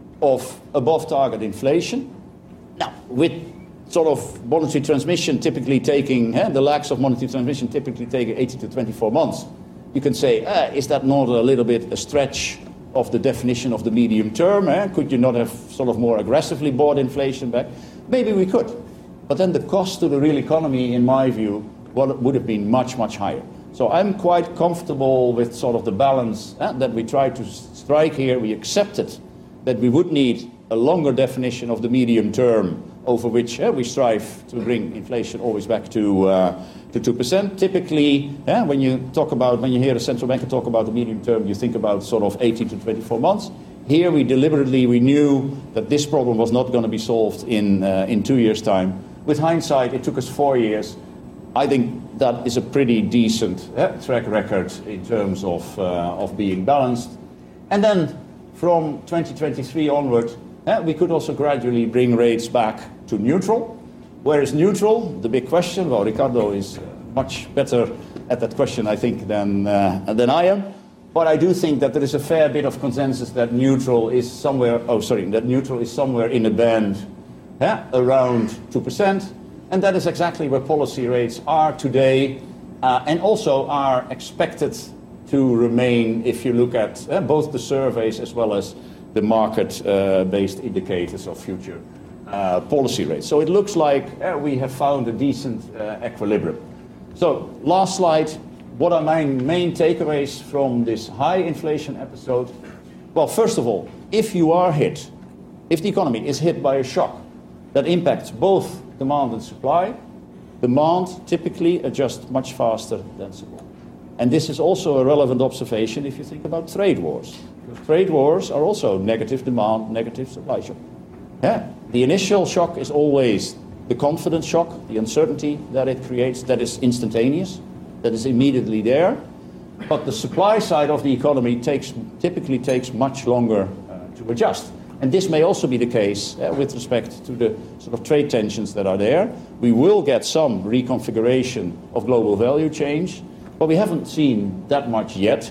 Speaker 3: of above target inflation. Now, with sort of monetary transmission typically taking, eh, the lags of monetary transmission typically taking eighteen to twenty-four months, you can say, eh, is that not a little bit a stretch of the definition of the medium term? Eh? Could you not have sort of more aggressively brought inflation back? Maybe we could. But then the cost to the real economy, in my view, would have been much, much higher. So I'm quite comfortable with sort of the balance eh, that we try to strike here. We accepted that we would need a longer definition of the medium term over which eh, we strive to bring inflation always back to uh, to two percent. Typically, eh, when you talk about, when you hear a central banker talk about the medium term, you think about sort of eighteen to twenty-four months. Here we deliberately, we knew that this problem was not going to be solved in, uh, in two years' time. With hindsight, it took us four years. I think that is a pretty decent eh, track record in terms of, uh, of being balanced. And then from twenty twenty-three onward, eh, we could also gradually bring rates back to neutral. Where is neutral? The big question. Well, Ricardo is much better at that question, I think, than, uh, than I am. But I do think that there is a fair bit of consensus that neutral is somewhere, oh, sorry, that neutral is somewhere in a band eh, around two percent. And that is exactly where policy rates are today, uh, and also are expected to remain if you look at uh, both the surveys as well as the market-based uh, indicators of future uh, policy rates. So it looks like uh, we have found a decent uh, equilibrium. So last slide, what are my main takeaways from this high inflation episode? Well, first of all, if you are hit, if the economy is hit by a shock that impacts both demand and supply, demand typically adjusts much faster than supply. And this is also a relevant observation if you think about trade wars. Because trade wars are also negative demand, negative supply shock. Yeah. The initial shock is always the confidence shock, the uncertainty that it creates, that is instantaneous, that is immediately there. But the supply side of the economy takes, typically takes much longer uh, to adjust. And this may also be the case uh, with respect to the sort of trade tensions that are there. We will get some reconfiguration of global value change, but we haven't seen that much yet.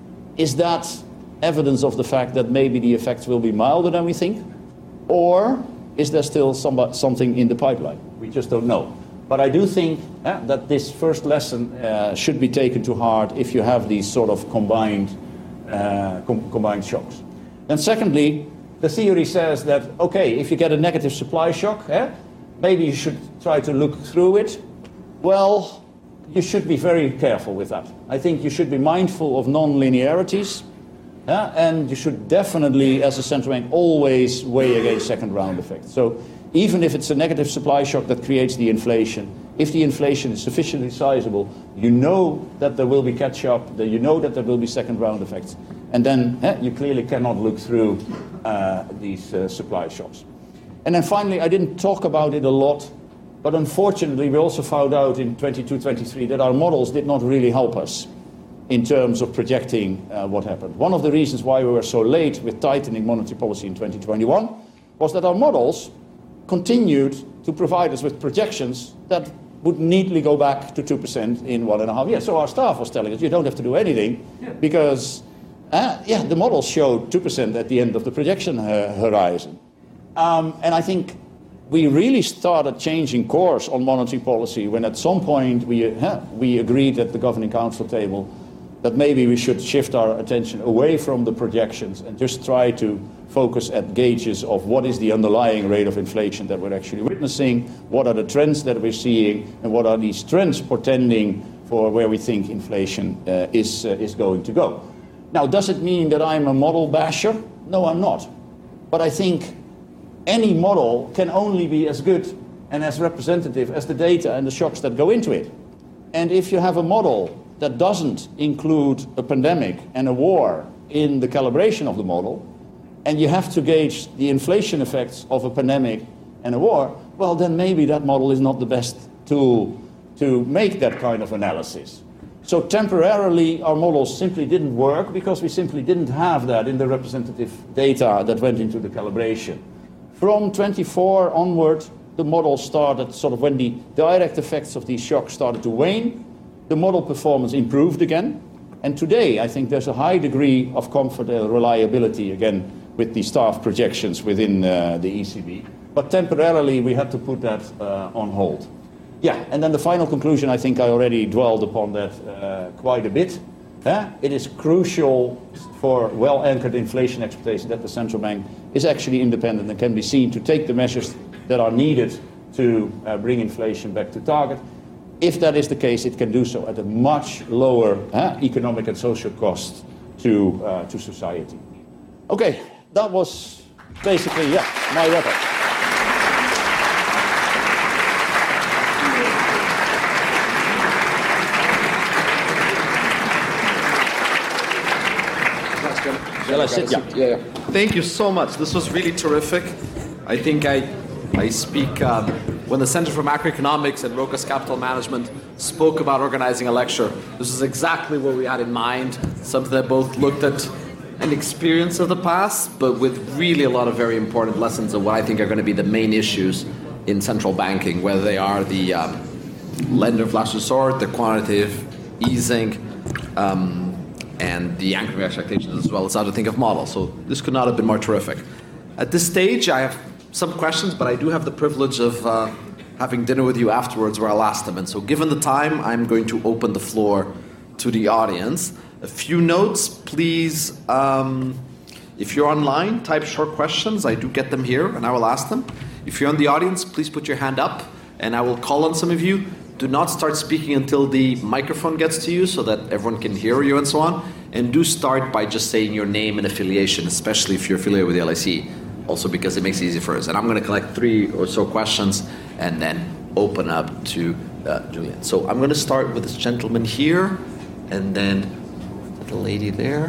Speaker 3: Is that evidence of the fact that maybe the effects will be milder than we think? Or is there still some, something in the pipeline? We just don't know. But I do think uh, that this first lesson uh, should be taken to heart if you have these sort of combined, uh, com- combined shocks. And secondly, the theory says that, okay, if you get a negative supply shock, eh, maybe you should try to look through it. Well, you should be very careful with that. I think you should be mindful of non-linearities, eh, and you should definitely, as a central bank, always weigh against second round effects. So even if it's a negative supply shock that creates the inflation, if the inflation is sufficiently sizable, you know that there will be catch-up, that you know that there will be second round effects. And then eh, you clearly cannot look through uh, these uh, supply shocks. And then finally, I didn't talk about it a lot, but unfortunately we also found out in twenty-two twenty-three that our models did not really help us in terms of projecting uh, what happened. One of the reasons why we were so late with tightening monetary policy in twenty twenty-one was that our models continued to provide us with projections that would neatly go back to two percent in one and a half years. So our staff was telling us, you don't have to do anything because Uh, yeah, the models showed two percent at the end of the projection uh, horizon. Um, and I think we really started changing course on monetary policy when at some point we, uh, we agreed at the Governing Council table that maybe we should shift our attention away from the projections and just try to focus at gauges of what is the underlying rate of inflation that we're actually witnessing, what are the trends that we're seeing, and what are these trends portending for where we think inflation uh, is, uh, is going to go. Now, does it mean that I'm a model basher? No, I'm not. But I think any model can only be as good and as representative as the data and the shocks that go into it. And if you have a model that doesn't include a pandemic and a war in the calibration of the model, and you have to gauge the inflation effects of a pandemic and a war, well, then maybe that model is not the best tool to make that kind of analysis. So temporarily, our models simply didn't work because we simply didn't have that in the representative data that went into the calibration. From twenty-four onward, the model started, sort of when the direct effects of these shocks started to wane, the model performance improved again. And today, I think there's a high degree of comfort and reliability, again, with the staff projections within uh, the E C B. But temporarily, we had to put that uh, on hold. Yeah, and then the final conclusion, I think I already dwelled upon that uh, quite a bit. Uh, it is crucial for well-anchored inflation expectation that the central bank is actually independent and can be seen to take the measures that are needed to uh, bring inflation back to target. If that is the case, it can do so at a much lower uh, economic and social cost to, uh, to society. Okay, that was basically, yeah, my wrap-up. Shall I sit? Yeah.
Speaker 2: Yeah, yeah. Thank you so much. This was really terrific. I think I I speak um, when the Center for Macroeconomics and Rokas Capital Management spoke about organizing a lecture. This is exactly what we had in mind. Something that both looked at an experience of the past, but with really a lot of very important lessons of what I think are going to be the main issues in central banking, whether they are the um, lender of last resort, the quantitative easing, um, and the anchoring expectations, as well as how to think of models. So this could not have been more terrific. At this stage, I have some questions, but I do have the privilege of uh, having dinner with you afterwards where I'll ask them. And so given the time, I'm going to open the floor to the audience. A few notes, please. Um, if you're online, type short questions. I do get them here, and I will ask them. If you're in the audience, please put your hand up, and I will call on some of you. Do not start speaking until the microphone gets to you so that everyone can hear you and so on. And do start by just saying your name and affiliation, especially if you're affiliated with the L S E, also because it makes it easy for us. And I'm going to collect three or so questions and then open up to uh, Julian. So I'm going to start with this gentleman here and then the lady there.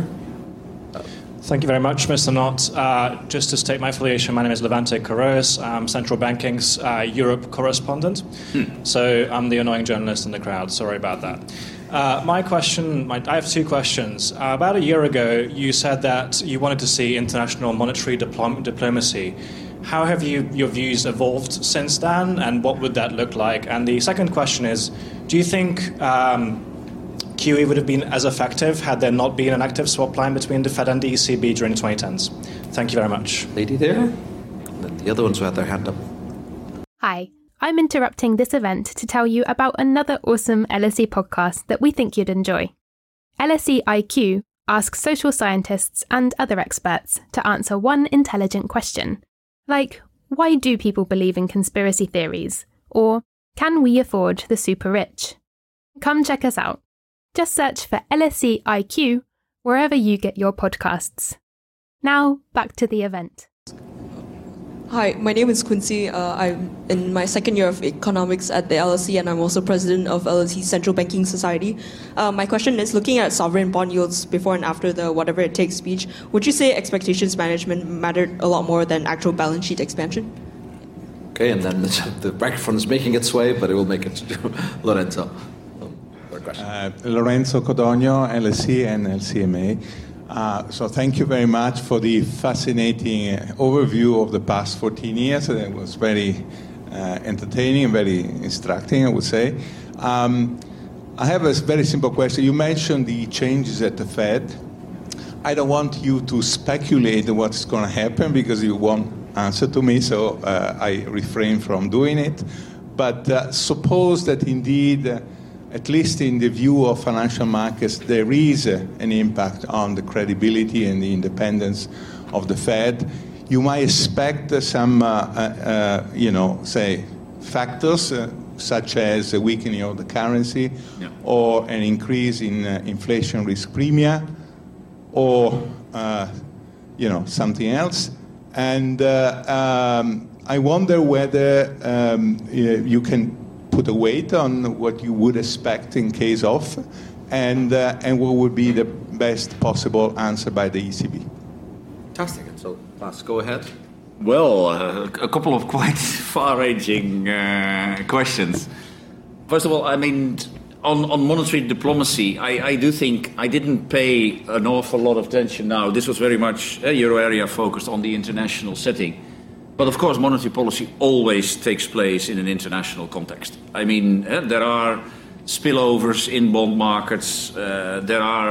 Speaker 4: Thank you very much, Mister Knott. Uh, just to state my affiliation, my name is Levante Correas. I'm Central Banking's uh, Europe correspondent. Hmm. So I'm the annoying journalist in the crowd. Sorry about that. Uh, my question, my, I have two questions. Uh, about a year ago, you said that you wanted to see international monetary diplom- diplomacy. How have you, your views evolved since then, and what would that look like? And the second question is, do you think um, Q E would have been as effective had there not been an active swap line between the Fed and the E C B during the twenty tens? Thank you very much.
Speaker 2: Lady there, and the other ones who had their hand up.
Speaker 5: Hi, I'm interrupting this event to tell you about another awesome L S E podcast that we think you'd enjoy. L S E I Q asks social scientists and other experts to answer one intelligent question, like, why do people believe in conspiracy theories? Or, can we afford the super rich? Come check us out. Just search for L S E I Q wherever you get your podcasts. Now, back to the event.
Speaker 6: Hi, my name is Quincy. Uh, I'm in my second year of economics at the L S E, and I'm also president of L S E Central Banking Society. Uh, my question is, looking at sovereign bond yields before and after the whatever it takes speech, would you say expectations management mattered a lot more than actual balance sheet expansion?
Speaker 2: Okay, and then the, the microphone is making its way, but it will make it to Lorenzo.
Speaker 7: Uh, Lorenzo Codogno, L S E and L C M A. Uh, so thank you very much for the fascinating uh, overview of the past fourteen years. It was very uh, entertaining and very instructing, I would say. Um, I have a very simple question. You mentioned the changes at the Fed. I don't want you to speculate on what's going to happen because you won't answer to me, so uh, I refrain from doing it. But uh, suppose that indeed... Uh, at least in the view of financial markets, there is uh, an impact on the credibility and the independence of the Fed. You might expect uh, some, uh, uh, you know, say, factors uh, such as a weakening of the currency yeah. or an increase in uh, inflation risk premia, or uh, you know, something else. And uh, um, I wonder whether um, you can put a weight on what you would expect in case of, and uh, and what would be the best possible answer by the E C B.
Speaker 2: Fantastic. So, Bas, go ahead.
Speaker 3: Well, uh, a couple of quite far-ranging uh, questions. First of all, I mean, on, on monetary diplomacy, I, I do think I didn't pay an awful lot of attention now. This was very much a Euro area focused on the international setting. But of course, monetary policy always takes place in an international context. I mean, uh, there are spillovers in bond markets. Uh, there are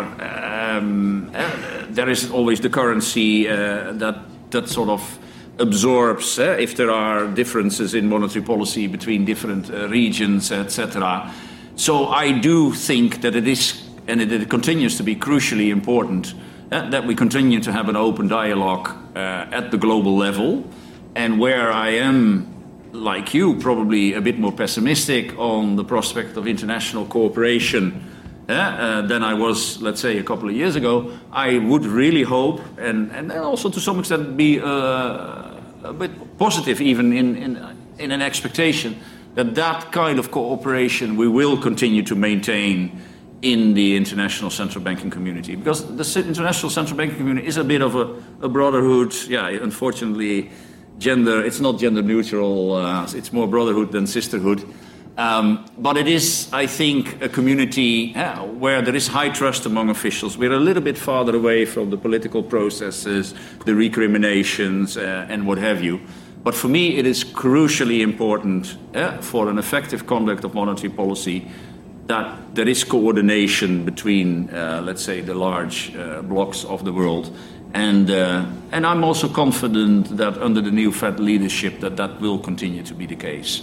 Speaker 3: um, uh, there is always the currency uh, that that sort of absorbs uh, if there are differences in monetary policy between different uh, regions, et cetera. So I do think that it is, and it, it continues to be crucially important uh, that we continue to have an open dialogue uh, at the global level. And where I am, like you, probably a bit more pessimistic on the prospect of international cooperation uh, uh, than I was, let's say, a couple of years ago, I would really hope, and, and also to some extent be uh, a bit positive even in, in, in an expectation that that kind of cooperation we will continue to maintain in the international central banking community. Because the international central banking community is a bit of a, a brotherhood, yeah, unfortunately, gender, it's not gender neutral, uh, it's more brotherhood than sisterhood. Um, but it is, I think, a community uh, where there is high trust among officials. We're a little bit farther away from the political processes, the recriminations, uh, and what have you. But for me, it is crucially important uh, for an effective conduct of monetary policy that there is coordination between, uh, let's say, the large uh, blocks of the world. And uh, and I'm also confident that under the new Fed leadership that that will continue to be the case.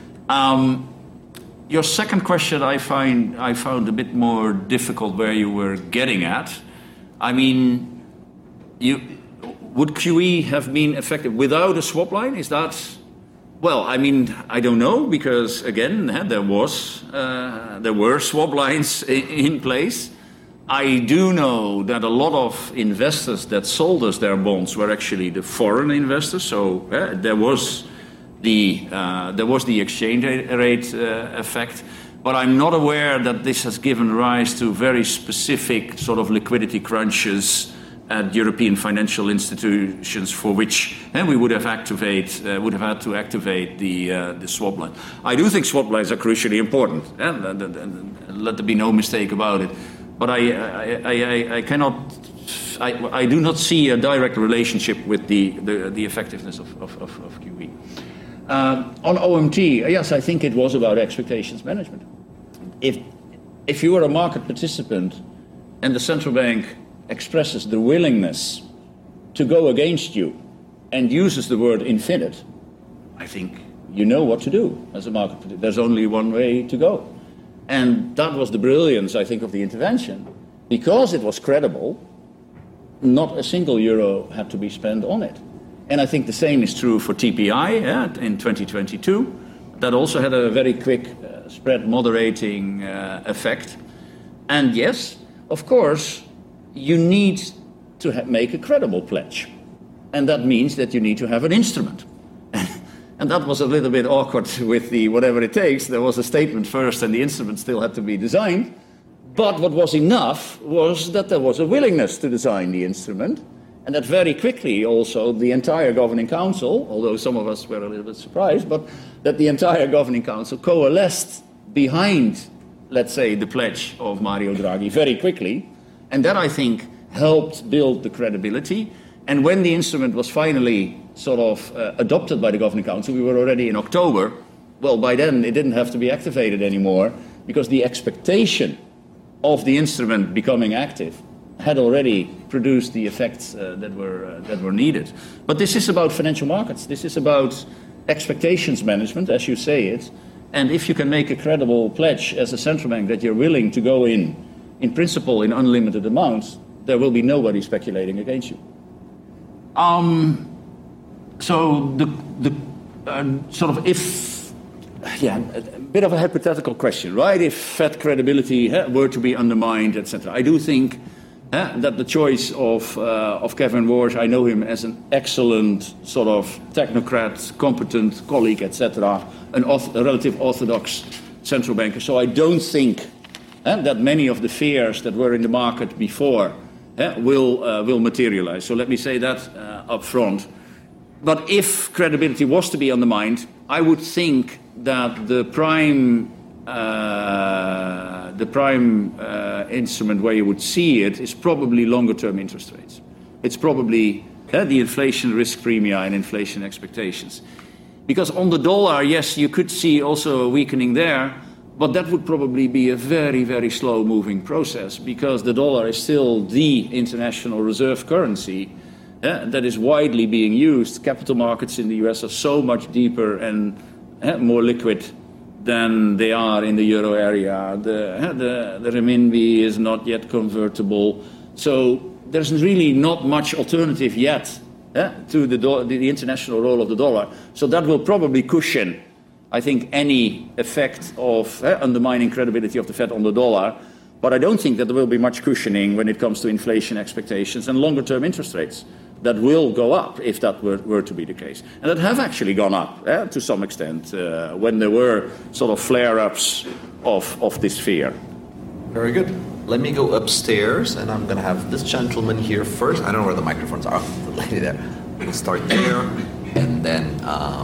Speaker 3: Um, your second question I find I found a bit more difficult where you were getting at. I mean, you would Q E have been effective without a swap line? Is that, well, I mean, I don't know, because again, there was uh, there were swap lines in, in place. I do know that a lot of investors that sold us their bonds were actually the foreign investors. So uh, there was the uh, there was the exchange rate uh, effect, but I'm not aware that this has given rise to very specific sort of liquidity crunches at European financial institutions for which uh, we would have activate uh, would have had to activate the uh, the swap line. I do think swap lines are crucially important, and, and, and, and let there be no mistake about it. But I, I, I, I cannot, I, I do not see a direct relationship with the, the, the effectiveness of, of, of Q E. Um, on O M T, yes, I think it was about expectations management. If, if you are a market participant and the central bank expresses the willingness to go against you and uses the word infinite, I think you know what to do as a market participant. There's only one way to go. And that was the brilliance, I think, of the intervention. Because it was credible, not a single euro had to be spent on it. And I think the same is true for T P I yeah, in twenty twenty-two. That also had a very quick uh, spread moderating uh, effect. And yes, of course, you need to ha- make a credible pledge. And that means that you need to have an instrument. And that was a little bit awkward with the whatever it takes. There was a statement first and the instrument still had to be designed. But what was enough was that there was a willingness to design the instrument. And that very quickly also the entire Governing Council, although some of us were a little bit surprised, but that the entire Governing Council coalesced behind, let's say, the pledge of Mario Draghi very quickly. And that, I think, helped build the credibility. And when the instrument was finally sort of uh, adopted by the Governing Council, we were already in October, well, by then it didn't have to be activated anymore because the expectation of the instrument becoming active had already produced the effects uh, that were uh, that were needed. But this is about financial markets. This is about expectations management, as you say it. And if you can make a credible pledge as a central bank that you're willing to go in, in principle, in unlimited amounts, there will be nobody speculating against you. Um, so the the uh, sort of if yeah a, a bit of a hypothetical question, right? If Fed credibility uh, were to be undermined, et cetera, I do think uh, that the choice of, uh, of Kevin Warsh, I know him as an excellent sort of technocrat, competent colleague, et cetera, an orth- a relative orthodox central banker. So I don't think uh, that many of the fears that were in the market before uh, will, uh, will materialize. So let me say that uh, up front. But if credibility was to be undermined, I would think that the prime uh, the prime uh, instrument where you would see it is probably longer-term interest rates. It's probably uh, the inflation risk premia and inflation expectations. Because on the dollar, yes, you could see also a weakening there, but that would probably be a very, very slow-moving process because the dollar is still the international reserve currency uh, that is widely being used. Capital markets in the U S are so much deeper and uh, more liquid than they are in the euro area. The, the, the renminbi is not yet convertible. So there's really not much alternative yet eh, to the, do- the international role of the dollar. So that will probably cushion, I think, any effect of eh, undermining credibility of the Fed on the dollar. But I don't think that there will be much cushioning when it comes to inflation expectations and longer-term interest rates. That will go up if that were, were to be the case. And that have actually gone up eh, to some extent uh, when there were sort of flare-ups of, of this fear.
Speaker 2: Very good. Let me go upstairs, and I'm going to have this gentleman here first. I don't know where the microphones are. The lady there. We'll start there, and then...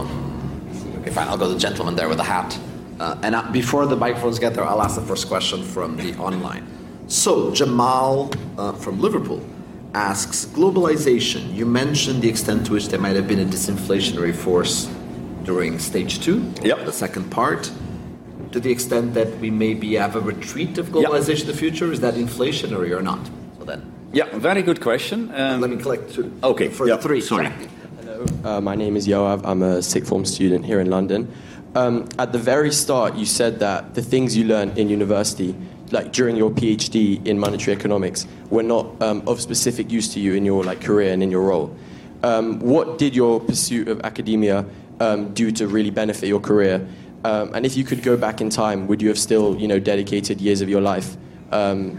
Speaker 2: Um, okay, fine. I'll go to the gentleman there with the hat. Uh, and uh, before the microphones get there, I'll ask the first question from the online. So, Jamal uh, from Liverpool asks, globalization, you mentioned the extent to which there might have been a disinflationary force during stage two,
Speaker 3: yep.
Speaker 2: the second part. To the extent that we maybe have a retreat of globalization yep. in the future, is that inflationary or not? So then,
Speaker 3: yeah, very good question. Um,
Speaker 2: let me collect two.
Speaker 3: Okay,
Speaker 2: for
Speaker 3: yep.
Speaker 2: three.
Speaker 3: Sorry.
Speaker 8: Hello, uh, my name is Yoav. I'm a sixth form student here in London. Um, at the very start, you said that the things you learned in university, like during your PhD in monetary economics, were not um, of specific use to you in your like career and in your role. Um, what did your pursuit of academia um, do to really benefit your career? Um, and if you could go back in time, would you have still, you know, dedicated years of your life? Um,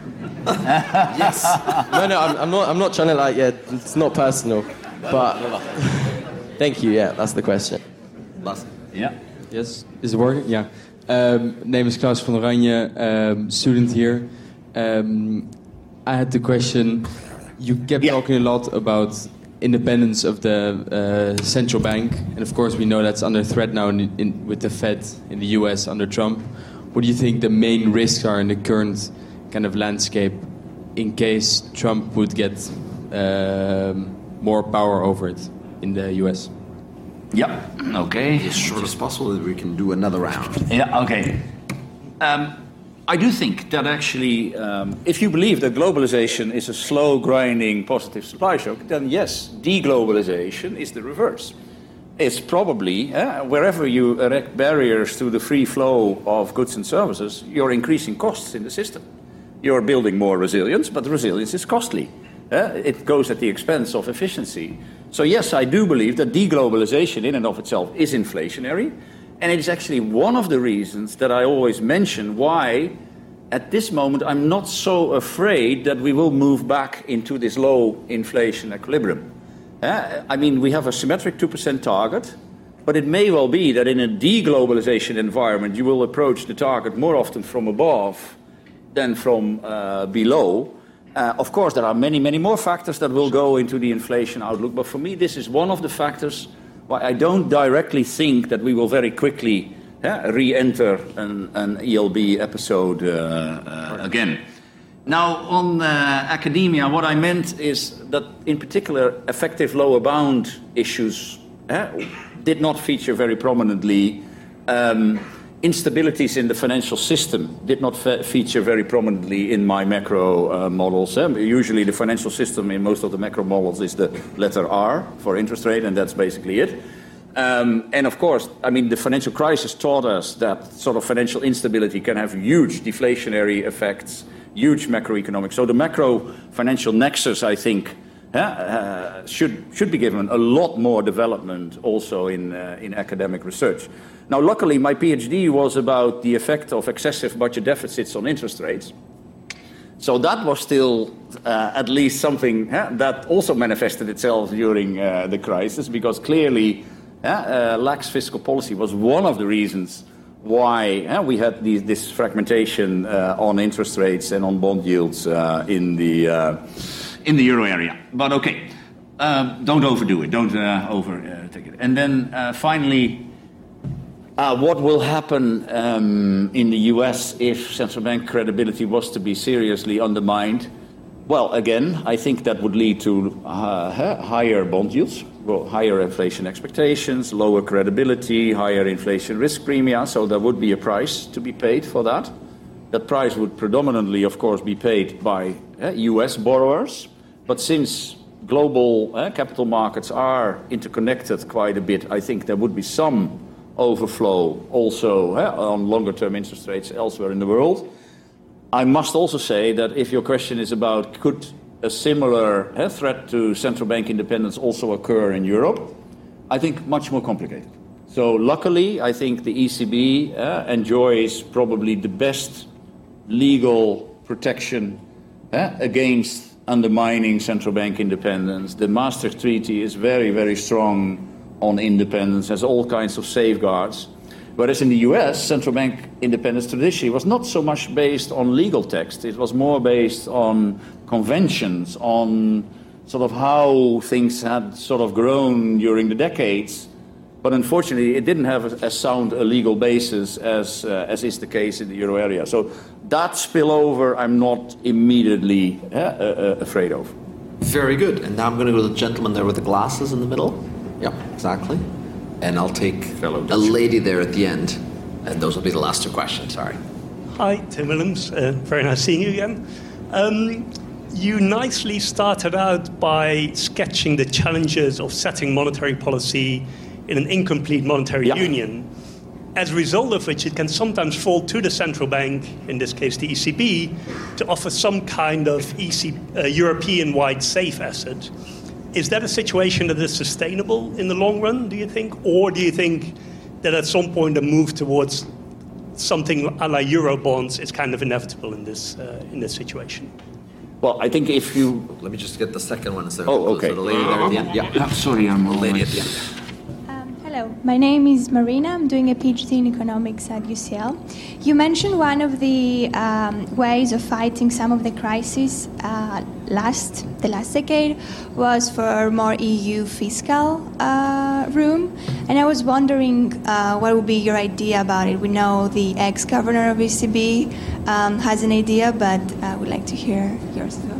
Speaker 8: yes. No, no, I'm, I'm not. I'm not trying to like. Yeah, it's not personal, but thank you. Yeah, that's the question.
Speaker 2: Last.
Speaker 3: Yeah.
Speaker 9: Yes. Is it working? Yeah. Um, name is Klaus van Oranje, um, student here. Um, I had the question, you kept yeah. talking a lot about independence of the uh, central bank, and of course we know that's under threat now in, in, with the Fed in the U S under Trump. What do you think the main risks are in the current kind of landscape in case Trump would get um, more power over it in the U S?
Speaker 3: Yeah, okay.
Speaker 2: As short as possible, we can do another round.
Speaker 3: Yeah, okay. Um, I do think that actually, um, if you believe that globalization is a slow, grinding, positive supply shock, then yes, deglobalization is the reverse. It's probably, uh, wherever you erect barriers to the free flow of goods and services, you're increasing costs in the system. You're building more resilience, but the resilience is costly. Uh, it goes at the expense of efficiency. So yes, I do believe that deglobalization in and of itself is inflationary, and it is actually one of the reasons that I always mention why, at this moment, I'm not so afraid that we will move back into this low inflation equilibrium. Uh, I mean, we have a symmetric two percent target, but it may well be that in a deglobalization environment, you will approach the target more often from above than from uh, below. Uh, of course, there are many, many more factors that will go into the inflation outlook, but for me, this is one of the factors why I don't directly think that we will very quickly uh, re-enter an, an E L B episode uh, uh, again. Now, on uh, academia, what I meant is that, in particular, effective lower bound issues uh, did not feature very prominently. Um, Instabilities in the financial system did not fe- feature very prominently in my macro uh, models. Eh? Usually the financial system in most of the macro models is the letter R for interest rate, and that's basically it. Um, and of course, I mean, the financial crisis taught us that sort of financial instability can have huge deflationary effects, huge macroeconomic. So the macro financial nexus, I think, uh, uh, should should be given a lot more development also in uh, in academic research. Now, luckily, my PhD was about the effect of excessive budget deficits on interest rates. So that was still uh, at least something uh, that also manifested itself during uh, the crisis, because clearly uh, uh, lax fiscal policy was one of the reasons why uh, we had these, this fragmentation uh, on interest rates and on bond yields uh, in the uh, in the euro area. But okay, uh, don't overdo it. Don't uh, overtake it. And then uh, finally, uh, what will happen um, in the U S if central bank credibility was to be seriously undermined? Well, again, I think that would lead to uh, higher bond yields, well, higher inflation expectations, lower credibility, higher inflation risk premia. So there would be a price to be paid for that. That price would predominantly, of course, be paid by uh, U S borrowers. But since global uh, capital markets are interconnected quite a bit, I think there would be some overflow also uh, on longer-term interest rates elsewhere in the world. I must also say that if your question is about could a similar uh, threat to central bank independence also occur in Europe, I think much more complicated. So luckily, I think the E C B uh, enjoys probably the best legal protection uh, against undermining central bank independence. The Maastricht Treaty is very, very strong on independence, has all kinds of safeguards. Whereas in the U S, central bank independence traditionally was not so much based on legal text. It was more based on conventions, on sort of how things had sort of grown during the decades. But unfortunately, it didn't have as sound a legal basis as, uh, as is the case in the euro area. So that spillover, I'm not immediately uh, uh, afraid of.
Speaker 10: Very good. And now I'm going to go to the gentleman there with the glasses in the middle. Yeah, exactly. And I'll take
Speaker 3: Fellow
Speaker 10: a lady there at the end. And those will be the last two questions. Sorry.
Speaker 11: Hi, Tim Willems. Uh, very nice seeing you again. Um, you nicely started out by sketching the challenges of setting monetary policy in an incomplete monetary
Speaker 3: yeah.
Speaker 11: union, as a result of which it can sometimes fall to the central bank, in this case the E C B, to offer some kind of E C, uh, European-wide safe asset. Is that a situation that is sustainable in the long run, do you think? Or do you think that at some point a move towards something a la Eurobonds is kind of inevitable in this uh, in this situation?
Speaker 3: Well, I think if you...
Speaker 10: Let me just get the second one. Instead
Speaker 3: oh,
Speaker 10: of
Speaker 3: okay.
Speaker 10: So the lady there at the end. Yeah.
Speaker 3: yeah sorry, I'm
Speaker 10: the lady at the end.
Speaker 12: Hello, my name is Marina. I'm doing a PhD in economics at U C L. You mentioned one of the um, ways of fighting some of the crises uh, last the last decade was for more E U fiscal uh, room, and I was wondering uh, what would be your idea about it. We know the ex-governor of E C B um, has an idea, but I would like to hear yours as well.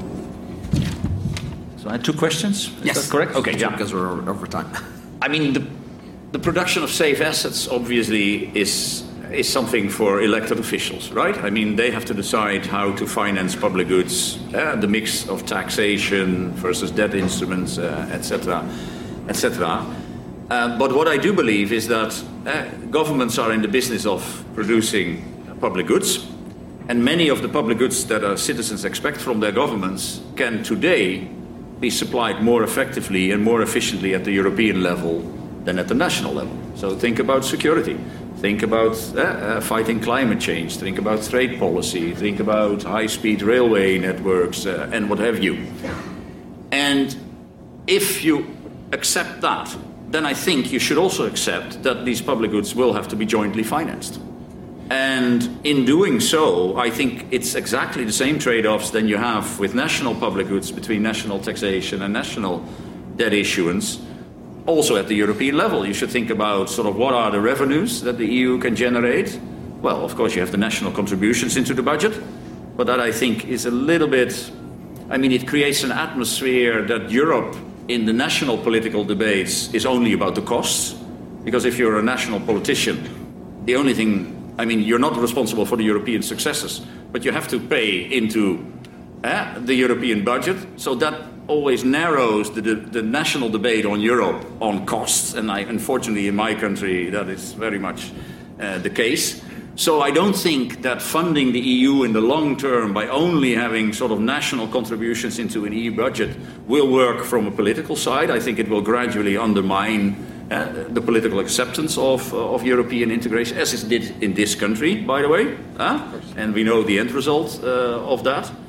Speaker 3: So I had two questions. Is
Speaker 10: yes,
Speaker 3: that correct? Okay, yeah.
Speaker 10: Because we're over time.
Speaker 3: I mean, the The production of safe assets obviously is is something for elected officials, right? I mean, they have to decide how to finance public goods, uh, the mix of taxation versus debt instruments, uh, et cetera, et cetera. Uh, but what I do believe is that uh, governments are in the business of producing public goods, and many of the public goods that our citizens expect from their governments can today be supplied more effectively and more efficiently at the European level than at the national level. So think about security, think about uh, uh, fighting climate change, think about trade policy, think about high-speed railway networks, uh, and what have you. And if you accept that, then I think you should also accept that these public goods will have to be jointly financed. And in doing so, I think it's exactly the same trade-offs than you have with national public goods between national taxation and national debt issuance. Also at the European level, you should think about sort of what are the revenues that the E U can generate. Well, of course, you have the national contributions into the budget, but that I think is a little bit, I mean, it creates an atmosphere that Europe in the national political debates is only about the costs, because if you're a national politician, the only thing, I mean, you're not responsible for the European successes, but you have to pay into uh, the European budget, so that always narrows the, the, the national debate on Europe on costs, and I, unfortunately in my country that is very much uh, the case. So I don't think that funding the E U in the long term by only having sort of national contributions into an E U budget will work from a political side. I think it will gradually undermine uh, the political acceptance of, uh, of European integration, as it did in this country, by the way, huh? And we know the end result uh, of that.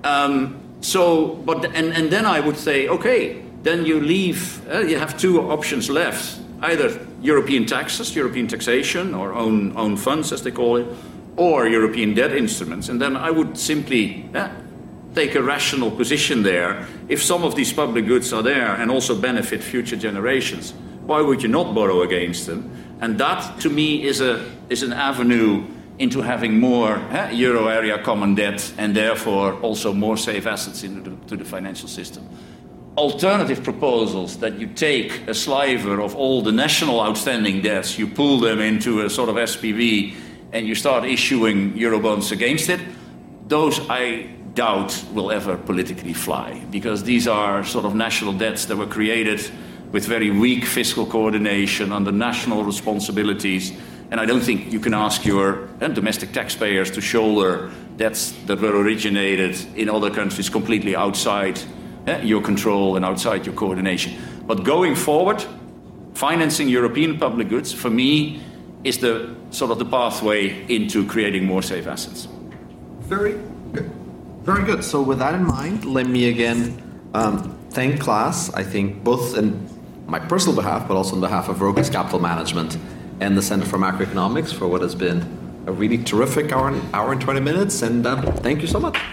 Speaker 3: Um, so, but and, and then I would say, okay, then you leave, uh, you have two options left. Either European taxes, European taxation, or own, own funds, as they call it, or European debt instruments. And then I would simply uh, take a rational position there. If some of these public goods are there and also benefit future generations, why would you not borrow against them? And that, to me, is a is an avenue into having more uh, euro area common debt and therefore also more safe assets into the, to the financial system. Alternative proposals that you take a sliver of all the national outstanding debts, you pull them into a sort of S P V and you start issuing Eurobonds against it, those I doubt will ever politically fly, because these are sort of national debts that were created with very weak fiscal coordination under national responsibilities, and I don't think you can ask your uh, domestic taxpayers to shoulder debts that were originated in other countries completely outside uh, your control and outside your coordination. But going forward, financing European public goods, for me, is the sort of the pathway into creating more safe assets.
Speaker 10: Very good. Very good. So with that in mind, let me again um, thank class, I think both in my personal behalf, but also on behalf of Rokas Capital Management and the Center for Macroeconomics for what has been a really terrific hour, hour and twenty minutes. And uh, thank you so much.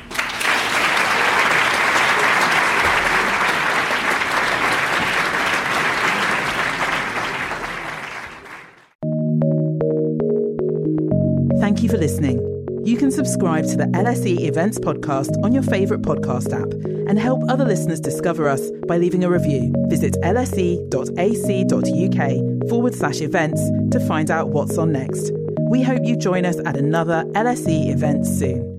Speaker 1: Thank you for listening. You can subscribe to the L S E Events podcast on your favourite podcast app and help other listeners discover us by leaving a review. Visit lse.ac.uk forward slash events to find out what's on next. We hope you join us at another L S E event soon.